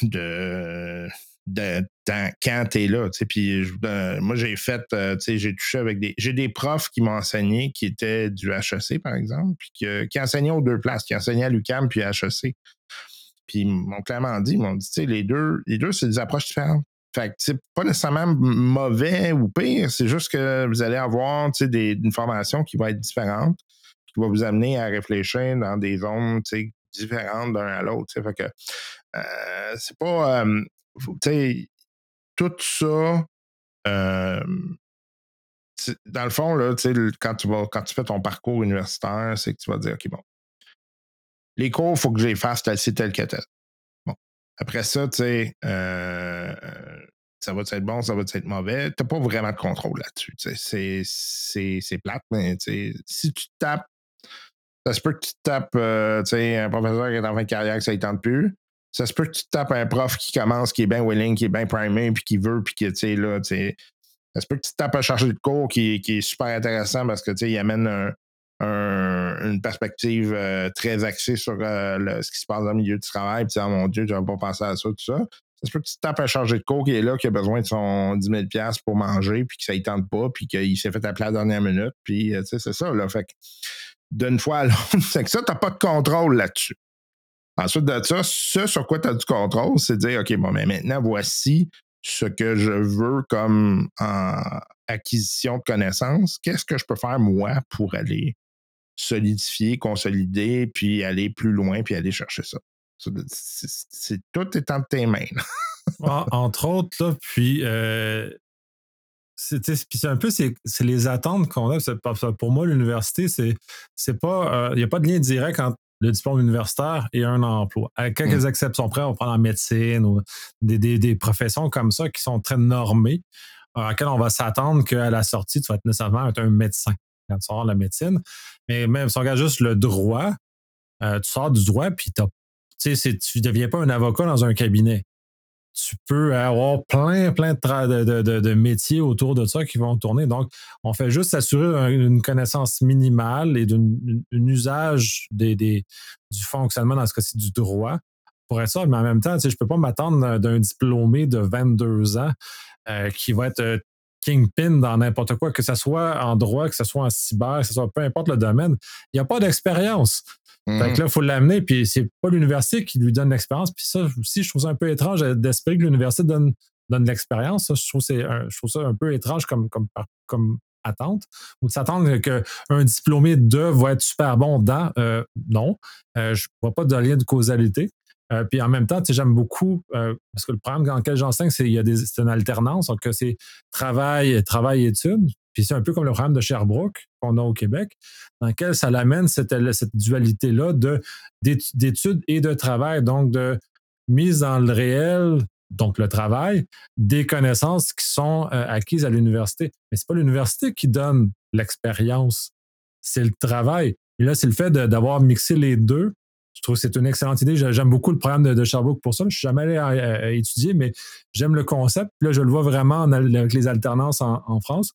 de, de, de quand tu es là. Puis euh, moi, j'ai fait, euh, j'ai touché avec des. J'ai des profs qui m'ont enseigné qui étaient du H E C, par exemple, puis qui, qui enseignaient aux deux places, qui enseignaient à l'U Q A M puis à H E C. Puis ils m'ont clairement dit, ils m'ont dit, les deux, les deux, c'est des approches différentes. Fait que c'est pas nécessairement mauvais ou pire, c'est juste que vous allez avoir des, une formation qui va être différente, qui va vous amener à réfléchir dans des zones différentes d'un à l'autre. Fait que euh, c'est pas. Euh, tout ça, euh, dans le fond, là, quand, tu vas, quand tu fais ton parcours universitaire, c'est que tu vas dire, OK, bon, les cours, il faut que je les fasse tel ci, tel que tel. Bon. Après ça, tu sais, euh, ça va être bon, ça va être mauvais. Tu n'as pas vraiment de contrôle là-dessus. C'est, c'est, c'est plate, mais si tu tapes, ça se peut que tu tapes euh, un professeur qui est en fin de carrière que ça ne tente plus. Ça se peut que tu tapes un prof qui commence, qui est bien willing, qui est bien primé, puis qui veut, puis qui, tu sais, là, tu sais. Ça se peut que tu tapes un chargé de cours qui, qui est super intéressant parce que, tu sais, il amène un, un, une perspective euh, très axée sur euh, le, ce qui se passe dans le milieu du travail. Puis, oh mon Dieu, je n'avais pas pensé à ça, tout ça. Ça se peut que tu tapes un chargé de cours qui est là, qui a besoin de son dix mille dollars pour manger, puis que ça ne tente pas, puis qu'il s'est fait appeler à la dernière minute. Puis, tu sais, c'est ça, là. Fait que d'une fois à l'autre, c'est que ça, tu n'as pas de contrôle là-dessus. Ensuite de ça, ce sur quoi tu as du contrôle, c'est de dire, OK, bon, mais maintenant, voici ce que je veux comme en acquisition de connaissances, qu'est-ce que je peux faire moi pour aller solidifier, consolider, puis aller plus loin, puis aller chercher ça. C'est, c'est, c'est tout est entre tes mains. En, entre autres, là, puis euh, c'est, puis c'est un peu c'est, c'est les attentes qu'on a. C'est, pour moi, l'université, c'est, c'est pas. Il euh, n'y a pas de lien direct entre le diplôme universitaire et un emploi. Avec quelques mmh. exceptions près, on prend la médecine ou des, des, des professions comme ça qui sont très normées, à laquelle on va s'attendre qu'à la sortie, tu vas être nécessairement être un médecin quand tu sors de la médecine. Mais même si on regarde juste le droit, euh, tu sors du droit, puis tu ne deviens pas un avocat dans un cabinet. Tu peux avoir plein, plein de, tra- de, de, de métiers autour de ça qui vont tourner. Donc, on fait juste s'assurer une connaissance minimale et d'un usage des, des, du fonctionnement, dans ce cas-ci, du droit pour être ça. Mais en même temps, je ne peux pas m'attendre d'un diplômé de vingt-deux ans euh, qui va être euh, kingpin dans n'importe quoi, que ce soit en droit, que ce soit en cyber, que ce soit peu importe le domaine. Il n'y a pas d'expérience. Mm-hmm. Fait que là, il faut l'amener, puis c'est pas l'université qui lui donne l'expérience. Puis ça aussi, je trouve ça un peu étrange d'espérer que l'université donne, donne l'expérience. Ça, je, trouve c'est un, je trouve ça un peu étrange comme, comme, comme attente. Ou de s'attendre qu'un diplômé de va être super bon dans. Euh, non. Euh, je ne vois pas de lien de causalité. Euh, puis en même temps, j'aime beaucoup, euh, parce que le programme dans lequel j'enseigne, c'est, il y a des, c'est une alternance, donc c'est travail, travail, études. Puis c'est un peu comme le programme de Sherbrooke qu'on a au Québec, dans lequel ça l'amène cette, cette dualité-là de, d'études et de travail, donc de mise dans le réel, donc le travail, des connaissances qui sont euh, acquises à l'université. Mais c'est pas l'université qui donne l'expérience, c'est le travail. Et là, c'est le fait de, d'avoir mixé les deux. Je trouve que c'est une excellente idée. J'aime beaucoup le programme de, de Sherbrooke pour ça. Je ne suis jamais allé à, à, à étudier, mais j'aime le concept. Puis là, je le vois vraiment en, avec les alternances en, en France.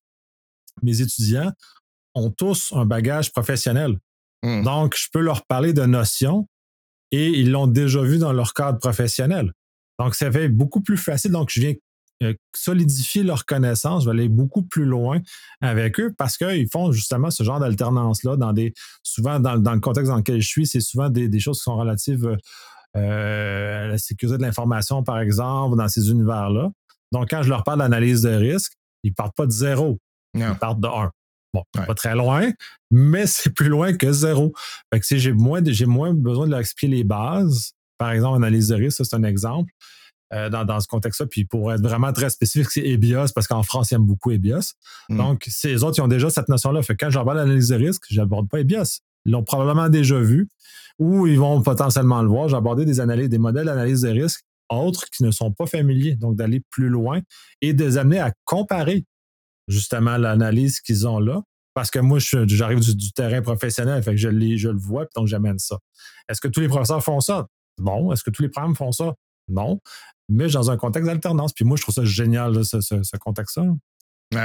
Mes étudiants ont tous un bagage professionnel. Mm. Donc, je peux leur parler de notions et ils l'ont déjà vu dans leur cadre professionnel. Donc, ça fait beaucoup plus facile. Donc, je viens euh, solidifier leurs connaissances. Je vais aller beaucoup plus loin avec eux parce qu'ils font justement ce genre d'alternance-là dans des, souvent dans, dans le contexte dans lequel je suis, c'est souvent des, des choses qui sont relatives euh, à la sécurité de l'information, par exemple, dans ces univers-là. Donc, quand je leur parle d'analyse de risque, ils ne partent pas de zéro. Non. Ils partent de un. Bon, ouais. Pas très loin, mais c'est plus loin que zéro. Fait que j'ai moins, j'ai moins besoin de leur expliquer les bases. Par exemple, analyse de risque, ça, c'est un exemple euh, dans, dans ce contexte-là. Puis pour être vraiment très spécifique, c'est EBIOS, parce qu'en France, ils aiment beaucoup EBIOS. Mm. Donc, ces autres, ils ont déjà cette notion-là. Fait que quand je leur parle d'analyse de risque, je n'aborde pas EBIOS. Ils l'ont probablement déjà vu ou ils vont potentiellement le voir. J'ai abordé des analyses, des modèles d'analyse de risque autres qui ne sont pas familiers. Donc, d'aller plus loin et de les amener à comparer justement l'analyse qu'ils ont là. Parce que moi, je, j'arrive du, du terrain professionnel, fait que je, les, je le vois, donc j'amène ça. Est-ce que tous les professeurs font ça? Non. Est-ce que tous les programmes font ça? Non. Mais dans un contexte d'alternance. Puis moi, je trouve ça génial, là, ce, ce, ce contexte-là. Ouais.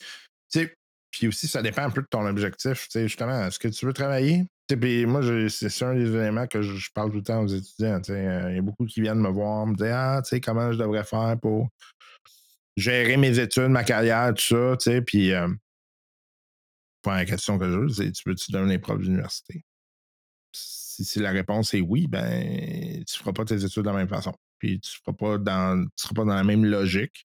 Tu sais, puis aussi, ça dépend un peu de ton objectif. Tu sais, justement, est-ce que tu veux travailler? Puis moi, je, c'est, c'est un des éléments que je, je parle tout le temps aux étudiants. Il euh, y a beaucoup qui viennent me voir, me dire, ah, tu sais, comment je devrais faire pour gérer mes études, ma carrière, tout ça, tu sais, puis euh, pas la question que je c'est tu veux-tu devenir prof d'université? Si, si la réponse est oui, ben tu feras pas tes études de la même façon. Puis tu feras pas dans tu seras pas dans la même logique.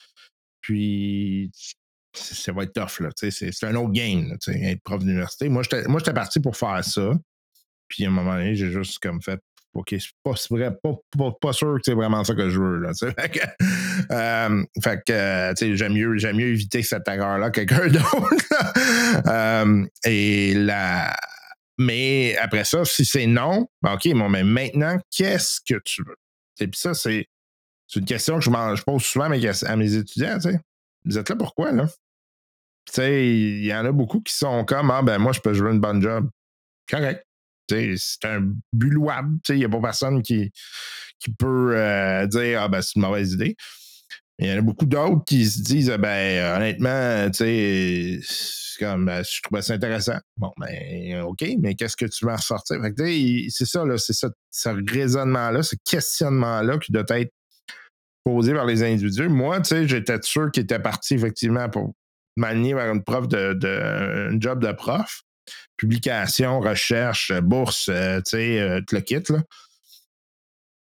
Puis ça va être tough, là. C'est, c'est un autre game, là, être prof d'université. Moi, j'étais, moi, j'étais parti pour faire ça. Puis à un moment donné, j'ai juste comme fait OK, c'est pas, c'est vrai, pas, pas, pas sûr que c'est vraiment ça que je veux. Là, fait que, euh, fait que j'aime mieux, j'aime mieux éviter cette erreur-là que quelqu'un d'autre. euh, et la... Mais après ça, si c'est non, ben OK, bon, mais maintenant, qu'est-ce que tu veux? Et puis ça, c'est, c'est une question que je, je pose souvent à mes, à mes étudiants. T'sais. Vous êtes là pourquoi, là? Il y en a beaucoup qui sont comme ah ben moi, je peux jouer une bonne job. Correct. T'sais, c'est un but louable. Il n'y a pas personne qui, qui peut euh, dire ah ben c'est une mauvaise idée. Il y en a beaucoup d'autres qui se disent ben honnêtement, c'est comme ben, je trouvais ça intéressant. Bon, ben OK, mais qu'est-ce que tu vas en ressortir? Fait que, c'est ça, là, c'est ça, ce raisonnement-là, ce questionnement-là qui doit être posé par les individus. Moi, j'étais sûr qu'ils étaient partis effectivement pour m'aligner vers une prof de, de une job de prof. Publication, recherche, bourse, euh, tu sais, euh, tout le kit, là.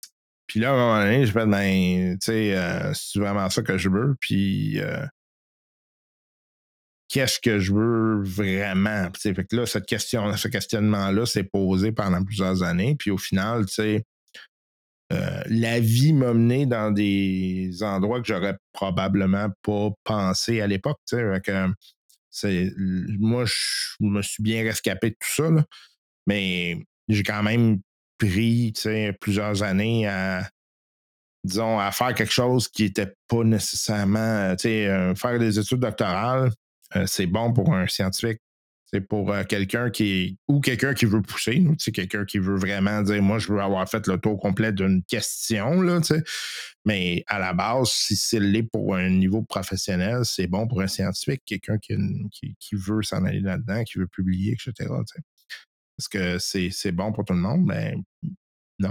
Puis là, à un moment donné, je fais, ben, tu sais, euh, c'est vraiment ça que je veux. Puis, euh, qu'est-ce que je veux vraiment? Puis, fait que là, cette question, ce questionnement-là s'est posé pendant plusieurs années. Puis au final, tu sais, euh, la vie m'a mené dans des endroits que j'aurais probablement pas pensé à l'époque. Tu sais, fait que, c'est, moi, je me suis bien rescapé de tout ça, là, mais j'ai quand même pris, tu sais, plusieurs années à, disons, à faire quelque chose qui n'était pas nécessairement, euh, tu sais, euh, faire des études doctorales, euh, c'est bon pour un scientifique. C'est pour euh, quelqu'un qui est, ou quelqu'un qui veut pousser, tu sais, quelqu'un qui veut vraiment dire, moi, je veux avoir fait le tour complet d'une question, là, tu sais. Mais à la base, si c'est l'est pour un niveau professionnel, c'est bon pour un scientifique, quelqu'un qui, qui, qui veut s'en aller là-dedans, qui veut publier, et cetera, tu sais. Est-ce que c'est, c'est bon pour tout le monde? Ben, non.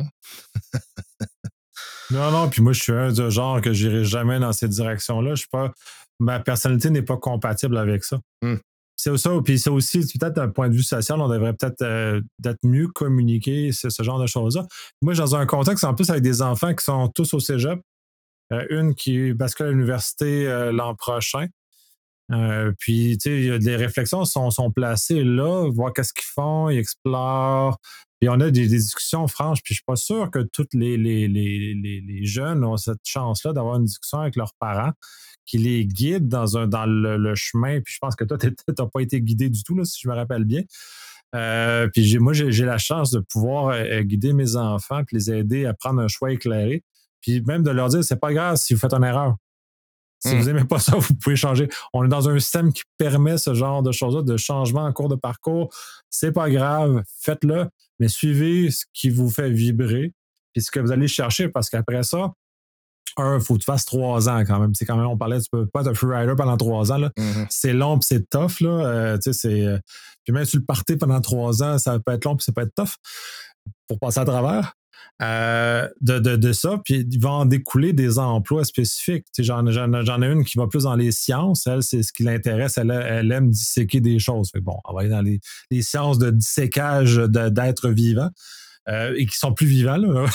Non, non, puis moi, je suis un de genre que j'irai jamais dans cette direction-là. Je suis pas. Ma personnalité n'est pas compatible avec ça. Mm. C'est ça, puis c'est aussi, peut-être d'un point de vue social, on devrait peut-être euh, d'être mieux communiquer ce, ce genre de choses-là. Moi, dans un contexte, en plus, avec des enfants qui sont tous au cégep, euh, une qui bascule à l'université euh, l'an prochain. Euh, puis, tu sais, les réflexions sont, sont placées là, voir qu'est-ce qu'ils font, ils explorent. Puis on a des, des discussions franches. Puis je suis pas sûr que tous les, les, les, les, les jeunes ont cette chance-là d'avoir une discussion avec leurs parents qui les guident dans, un, dans le, le chemin. Puis je pense que toi, tu n'as pas été guidé du tout, là, si je me rappelle bien. Euh, puis j'ai, moi, j'ai, j'ai la chance de pouvoir euh, guider mes enfants puis les aider à prendre un choix éclairé. Puis même de leur dire, c'est pas grave si vous faites une erreur. Si mm. vous n'aimez pas ça, vous pouvez changer. On est dans un système qui permet ce genre de choses-là, de changement en cours de parcours. C'est pas grave, faites-le, mais suivez ce qui vous fait vibrer et ce que vous allez chercher, parce qu'après ça, un, il faut que tu fasses trois ans quand même. C'est quand même, on parlait, tu peux pas être un freerider pendant trois ans. Là. Mm-hmm. C'est long puis c'est tough. Là. Euh, tu sais, c'est, euh, puis même si tu le partais pendant trois ans, ça peut être long puis ça peut être tough pour passer à travers. Euh, de, de, de ça, puis il va en découler des emplois spécifiques. Tu sais, j'en, j'en, j'en ai une qui va plus dans les sciences. Elle, c'est ce qui l'intéresse. Elle, elle aime disséquer des choses. Fait que bon, on va aller dans les, les sciences de disséquage de, d'êtres vivants euh, et qui sont plus vivants, là.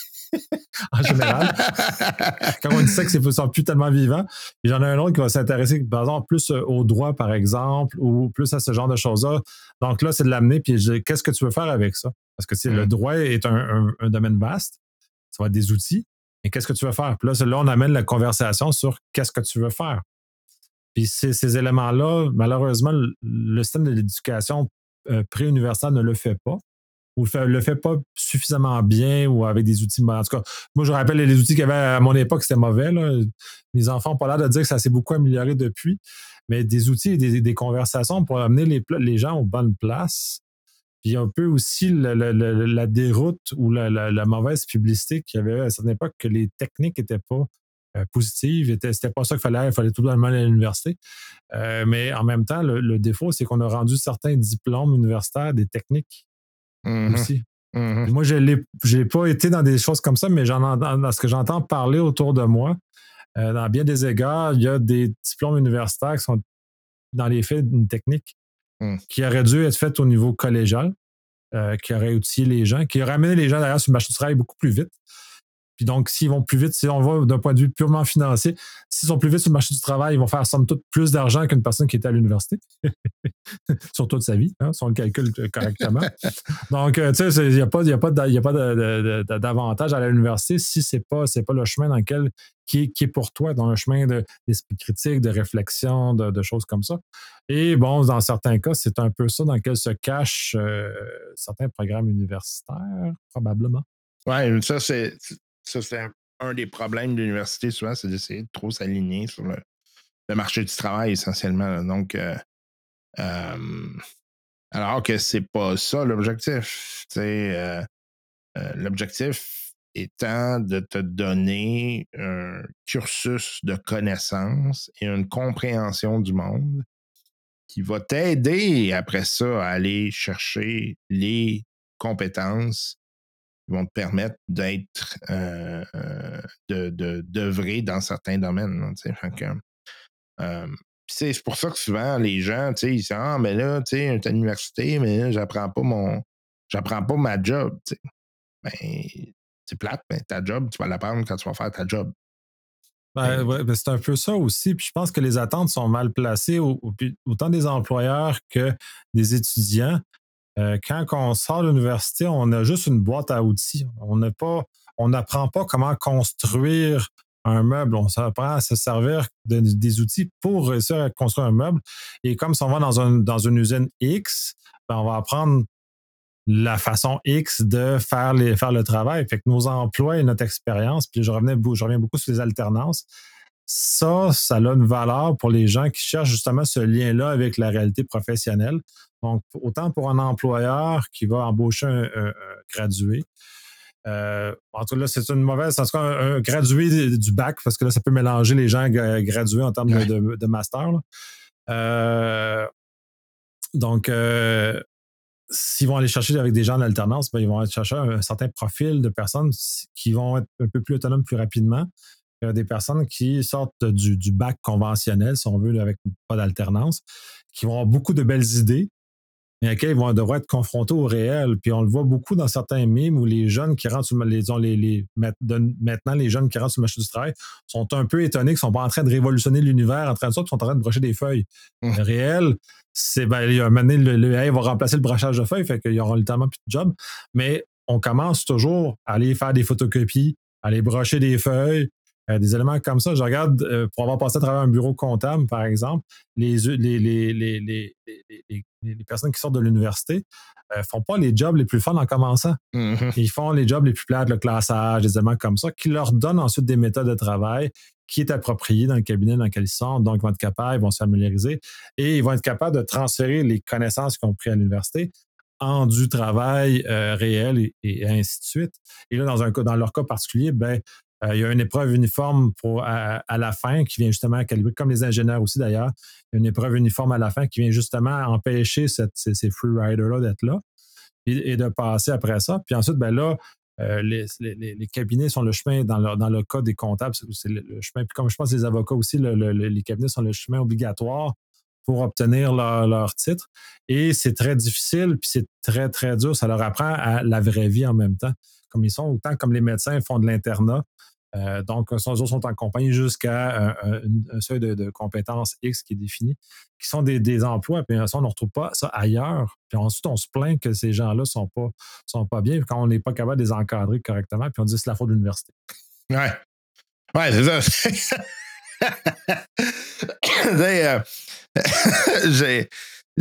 En général. Quand on dit ça, que c'est sont plus tellement vivants. Et j'en ai un autre qui va s'intéresser, par exemple, plus au droit, par exemple, ou plus à ce genre de choses-là. Donc là, c'est de l'amener, puis je dis, qu'est-ce que tu veux faire avec ça? Parce que tu sais, mmh. le droit est un, un, un domaine vaste. Ça va être des outils. Mais qu'est-ce que tu veux faire? Puis là, là, on amène la conversation sur qu'est-ce que tu veux faire. Puis ces, ces éléments-là, malheureusement, le, le système de l'éducation euh, pré-universitaire ne le fait pas. Ou le fait, le fait pas suffisamment bien ou avec des outils. En tout cas, moi, je rappelle les outils qu'il y avait à mon époque, c'était mauvais. Là. Mes enfants n'ont pas l'air de dire que ça s'est beaucoup amélioré depuis. Mais des outils et des, des conversations pour amener les, les gens aux bonnes places. Puis un peu aussi le, le, le, la déroute ou la, la, la mauvaise publicité qu'il y avait à une certaine époque, que les techniques n'étaient pas euh, positives. Était, c'était pas ça qu'il fallait. Il fallait tout le monde aller à l'université. Euh, mais en même temps, le, le défaut, c'est qu'on a rendu certains diplômes universitaires des techniques. Mm-hmm. Aussi. Mm-hmm. Moi, je n'ai pas été dans des choses comme ça, mais j'en, dans ce que j'entends parler autour de moi, euh, dans bien des égards, il y a des diplômes universitaires qui sont dans les faits une technique mm. qui aurait dû être faite au niveau collégial, euh, qui aurait outillé les gens, qui aurait amené les gens d'ailleurs sur le marché du travail beaucoup plus vite. Puis donc, s'ils vont plus vite, si on va d'un point de vue purement financier, s'ils sont plus vite sur le marché du travail, ils vont faire somme toute plus d'argent qu'une personne qui était à l'université. Sur toute sa vie, hein, si on le calcule correctement. Donc, tu sais, il n'y a pas, y a pas, de, y a pas de, de, de, d'avantage à l'université si ce n'est pas, c'est pas le chemin dans lequel, qui est, qui est pour toi, dans un chemin de, d'esprit critique, de réflexion, de, de choses comme ça. Et bon, dans certains cas, c'est un peu ça dans lequel se cachent euh, certains programmes universitaires, probablement. Oui, ça, c'est... Ça, c'est un, un des problèmes de l'université, souvent, c'est d'essayer de trop s'aligner sur le, le marché du travail, essentiellement. Là. Donc, euh, euh, alors que c'est pas ça l'objectif. Euh, euh, l'objectif étant de te donner un cursus de connaissances et une compréhension du monde qui va t'aider, après ça, à aller chercher les compétences vont te permettre d'être euh, de, de, d'œuvrer dans certains domaines. Là, fait que, euh, c'est pour ça que souvent les gens ils disent ah mais là tu sais à l'université mais là, j'apprends pas mon j'apprends pas ma job. T'sais. Ben c'est plate, mais ta job, tu vas l'apprendre quand tu vas faire ta job. Ben, ouais, ben, c'est un peu ça aussi. Puis je pense que les attentes sont mal placées, au- au- puis autant des employeurs que des étudiants. Euh, quand on sort de l'université, on a juste une boîte à outils. On n'a pas, on n'apprend pas comment construire un meuble. On s'apprend à se servir de- des outils pour réussir à construire un meuble. Et comme si on va dans, un, dans une usine X, ben, on va apprendre la façon X de faire, les, faire le travail. Fait que nos emplois et notre expérience, puis je, revenais, je reviens beaucoup sur les alternances, ça, ça a une valeur pour les gens qui cherchent justement ce lien-là avec la réalité professionnelle. Donc, autant pour un employeur qui va embaucher un, un, un gradué, euh, en tout cas, là, c'est une mauvaise, en tout cas, un, un gradué du bac, parce que là, ça peut mélanger les gens gradués en termes ouais. de, de, de master. Là. Euh, donc, euh, s'ils vont aller chercher avec des gens en alternance, ben, ils vont aller chercher un certain profil de personnes qui vont être un peu plus autonomes plus rapidement. Il y a des personnes qui sortent du, du bac conventionnel, si on veut, avec pas d'alternance, qui vont avoir beaucoup de belles idées, mais à laquelle ils vont devoir être confrontés au réel. Puis on le voit beaucoup dans certains mimes où les jeunes qui rentrent sur les, les, les, maintenant, les jeunes qui rentrent sur le marché du travail sont un peu étonnés qu'ils ne sont pas en train de révolutionner l'univers, en train de ça, qu'ils sont en train de brocher des feuilles. Mmh. Le réel, c'est ben, il y a un moment donné, le, le A I va remplacer le brochage de feuilles, fait qu'ils auront littéralement plus de job. Mais on commence toujours à aller faire des photocopies, à aller brocher des feuilles, Euh, des éléments comme ça. Je regarde, euh, pour avoir passé à travers un bureau comptable, par exemple, les, les, les, les, les, les, les personnes qui sortent de l'université ne euh, font pas les jobs les plus fun en commençant. Mm-hmm. Ils font les jobs les plus plates, le classage, des éléments comme ça, qui leur donnent ensuite des méthodes de travail qui est approprié dans le cabinet dans lequel ils sont. Donc, ils vont être capables, ils vont se familiariser et ils vont être capables de transférer les connaissances qu'ils ont prises à l'université en du travail euh, réel et, et ainsi de suite. Et là, dans, un cas, dans leur cas particulier, ben, Euh, il y a une épreuve uniforme pour, à, à la fin qui vient justement calibrer, comme les ingénieurs aussi d'ailleurs, il y a une épreuve uniforme à la fin qui vient justement empêcher cette, ces, ces free riders-là d'être là et, et de passer après ça. Puis ensuite, ben là, euh, les, les, les cabinets sont le chemin, dans le, dans le cas des comptables, c'est, c'est le, le chemin. Puis comme je pense les avocats aussi, le, le, les cabinets sont le chemin obligatoire pour obtenir leur, leur titre. Et c'est très difficile, puis c'est très, très dur. Ça leur apprend à la vraie vie en même temps. Comme ils sont, autant comme les médecins font de l'internat. Euh, donc, eux autres sont en compagnie jusqu'à un, un seuil de, de compétences X qui est défini, qui sont des, des emplois, puis ça, on ne retrouve pas ça ailleurs. Puis ensuite, on se plaint que ces gens-là ne sont pas, sont pas bien, quand on n'est pas capable de les encadrer correctement, puis on dit que c'est la faute de l'université. Ouais. Ouais, c'est ça. euh, j'ai.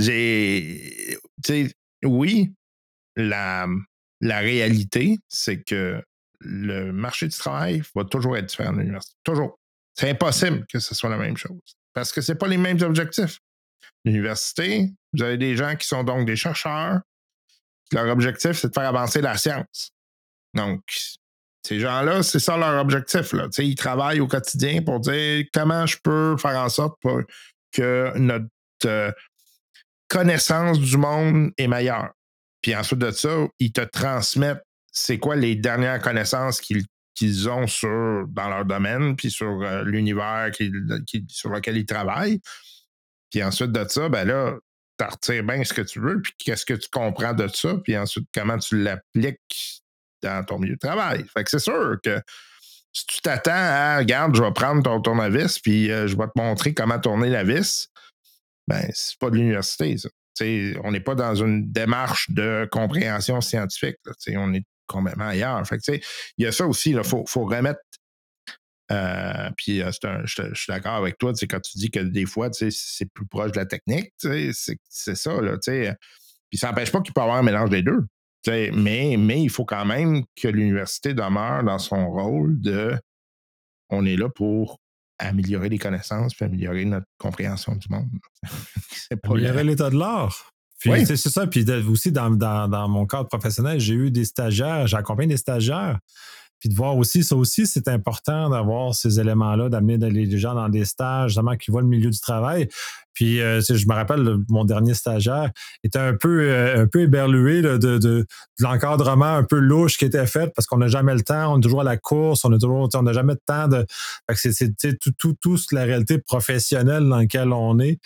j'ai tu sais, oui, la, la réalité, c'est que le marché du travail va toujours être différent de l'université. Toujours. C'est impossible que ce soit la même chose. Parce que ce n'est pas les mêmes objectifs. L'université, vous avez des gens qui sont donc des chercheurs. Leur objectif, c'est de faire avancer la science. Donc, ces gens-là, c'est ça leur objectif. Là. Ils travaillent au quotidien pour dire comment je peux faire en sorte pour que notre euh, connaissance du monde est meilleure. Puis ensuite de ça, ils te transmettent c'est quoi les dernières connaissances qu'ils, qu'ils ont sur, dans leur domaine, puis sur euh, l'univers qui, qui, sur lequel ils travaillent. Puis ensuite de ça, ben là, tu retires bien ce que tu veux, puis qu'est-ce que tu comprends de ça, puis ensuite, comment tu l'appliques dans ton milieu de travail. Fait que c'est sûr que si tu t'attends à, regarde, je vais prendre ton tournevis, puis euh, je vais te montrer comment tourner la vis, ben, c'est pas de l'université, ça. T'sais, on n'est pas dans une démarche de compréhension scientifique. Là, on est complètement ailleurs. Fait que, il y a ça aussi, il faut, faut remettre. Euh, puis euh, je suis d'accord avec toi quand tu dis que des fois, c'est plus proche de la technique. C'est, c'est ça. Là, puis ça n'empêche pas qu'il peut y avoir un mélange des deux. Mais, mais il faut quand même que l'université demeure dans son rôle de on est là pour améliorer les connaissances puis améliorer notre compréhension du monde. C'est pas améliorer la... l'état de l'art. Puis oui. C'est ça. Puis aussi, dans, dans, dans mon cadre professionnel, j'ai eu des stagiaires, j'ai accompagné des stagiaires. Puis de voir aussi, ça aussi, c'est important d'avoir ces éléments-là, d'amener les gens dans des stages, justement, qui voient le milieu du travail. Puis, euh, je me rappelle, le, mon dernier stagiaire était un peu, euh, un peu éberlué là, de, de, de l'encadrement un peu louche qui était fait parce qu'on n'a jamais le temps, on est toujours à la course, on est toujours, on n'a jamais de temps de. Fait que c'est, c'est tout, tout, tout la réalité professionnelle dans laquelle on est.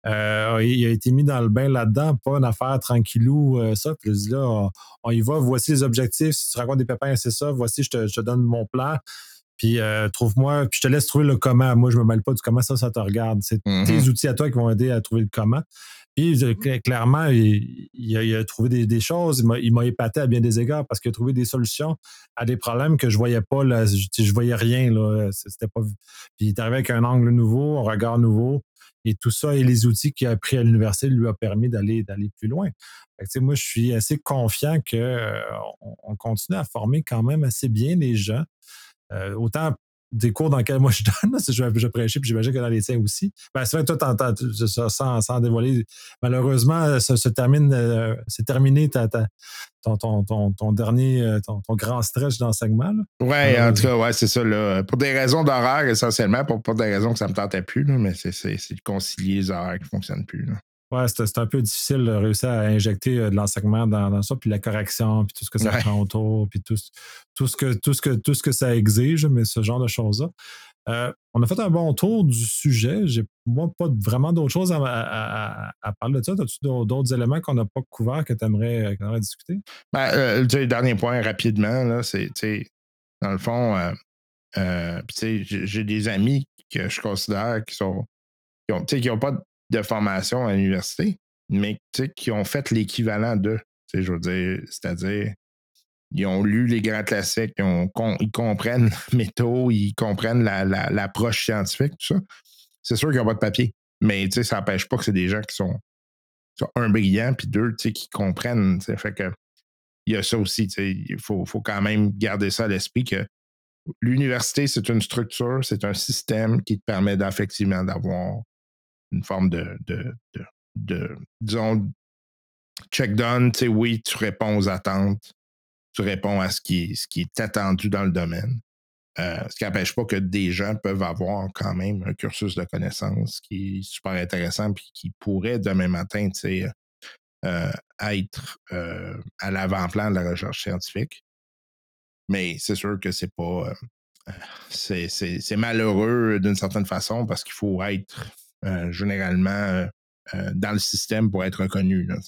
euh, il a été mis dans le bain là-dedans, pas une affaire tranquillou, euh, ça. Puis là, on, on y va, voici les objectifs. Si tu rencontres des pépins, c'est ça. Voici, je te, je te donne mon plan. Puis euh, trouve-moi, puis je te laisse trouver le comment. Moi, je me mêle pas du comment, ça, ça te regarde. C'est mm-hmm. tes outils à toi qui vont aider à trouver le comment. Puis clairement, il, il, a, il a trouvé des, des choses. Il m'a, il m'a épaté à bien des égards parce qu'il a trouvé des solutions à des problèmes que je voyais pas. Là, je, je voyais rien. Là, c'était pas... Puis il est arrivé avec un angle nouveau, un regard nouveau. Et tout ça et les outils qu'il a appris à l'université lui a permis d'aller, d'aller plus loin. Fait que, moi, je suis assez confiant qu'on euh, on continue à former quand même assez bien les gens. Euh, autant des cours dans lesquels moi je donne, je, je prêchais, puis j'imagine que dans les tiens aussi. Ben, c'est vrai que toi, t'entends, sans, sans dévoiler, malheureusement, ça se termine, euh, c'est terminé ta, ta, ton, ton, ton, ton dernier, ton, ton grand stretch d'enseignement. Oui, en tout cas, ouais, c'est ça. Là. Pour des raisons d'horaire, essentiellement, pour pas des raisons que ça me tentait plus, là, mais c'est, c'est, c'est de concilier les horaires qui ne fonctionnent plus. Là. Ouais, c'est, c'est un peu difficile de réussir à injecter de l'enseignement dans, dans ça, puis la correction, puis tout ce que ça ouais. prend autour, puis tout, tout, ce que, tout, ce que, tout ce que ça exige, mais ce genre de choses-là. Euh, on a fait un bon tour du sujet. J'ai moi pas vraiment d'autres choses à, à, à, à parler de ça. As-tu d'autres éléments qu'on n'a pas couverts que tu aimerais, aimerais discuter? Ben, euh, le dernier point rapidement, là, c'est dans le fond, euh, euh, j'ai, j'ai des amis que je considère qui sont qui ont, qui ont pas de formation à l'université, mais qui ont fait l'équivalent d'eux. Je veux dire, c'est-à-dire, ils ont lu les grands classiques, ils, ont, ils comprennent la métaux, ils comprennent la, la, l'approche scientifique, tout ça. C'est sûr qu'ils n'ont pas de papier, mais ça n'empêche pas que c'est des gens qui sont, sont un, brillants, puis deux, qui comprennent. Fait que il y a ça aussi. Il faut, faut quand même garder ça à l'esprit que l'université, c'est une structure, c'est un système qui te permet effectivement d'avoir une forme de, de, de, de disons, check-down. Oui, tu réponds aux attentes, tu réponds à ce qui est, ce qui est attendu dans le domaine. Euh, ce qui n'empêche pas que des gens peuvent avoir quand même un cursus de connaissances qui est super intéressant et qui pourrait demain matin euh, être euh, à l'avant-plan de la recherche scientifique. Mais c'est sûr que c'est pas... Euh, c'est, c'est, c'est malheureux d'une certaine façon parce qu'il faut être euh, généralement euh, euh, dans le système pour être reconnu. Là.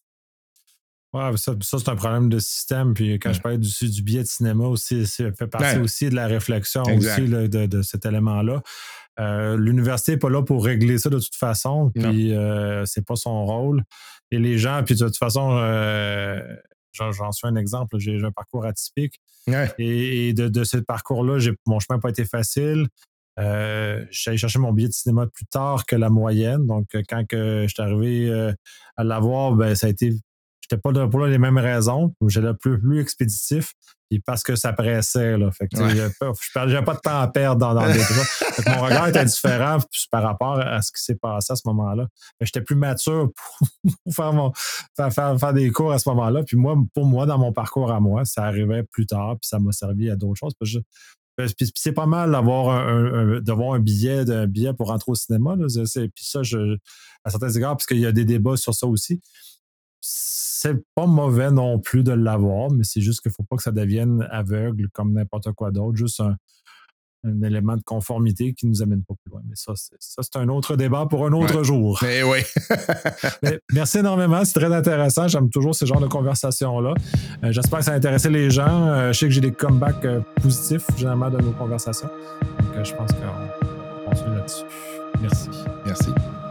Ouais, ça, ça, c'est un problème de système. Puis quand mmh. je parlais du, du biais de cinéma aussi, ça fait partie ouais. aussi de la réflexion exact. aussi là, de, de cet élément-là. Euh, l'université n'est pas là pour régler ça de toute façon. Puis euh, c'est pas son rôle. Et les gens, puis de toute façon, euh, j'en, j'en suis un exemple. J'ai, j'ai un parcours atypique. Ouais. Et, et de, de ce parcours-là, j'ai, mon chemin n'a pas été facile. Euh, j'allais chercher mon billet de cinéma plus tard que la moyenne. Donc, quand que je suis arrivé euh, à l'avoir, ben, ça a été. J'étais pas là pour les mêmes raisons. J'étais plus, plus expéditif. Et parce que ça pressait. Là. Fait que, ouais. Je n'avais pas de temps à perdre dans, dans des trucs. Mon regard était différent par rapport à ce qui s'est passé à ce moment-là. Mais j'étais plus mature pour, pour faire, mon, faire, faire, faire des cours à ce moment-là. Puis moi, pour moi, dans mon parcours à moi, ça arrivait plus tard. Puis ça m'a servi à d'autres choses. Puis je, Puis, puis c'est pas mal d'avoir un, un, un, d'avoir un billet, un billet pour rentrer au cinéma. Là. C'est, puis ça, je, à certains égards, parce qu'il y a des débats sur ça aussi, c'est pas mauvais non plus de l'avoir, mais c'est juste qu'il ne faut pas que ça devienne aveugle comme n'importe quoi d'autre, juste un, un élément de conformité qui ne nous amène pas plus loin. Mais ça, c'est, ça, c'est un autre débat pour un autre ouais. jour. Mais oui. Mais merci énormément, c'est très intéressant. J'aime toujours ce genre de conversation-là. Euh, j'espère que ça a intéressé les gens. Euh, je sais que j'ai des comebacks euh, positifs, généralement, de nos conversations. Donc, euh, je pense qu'on continue là-dessus. Merci. Merci.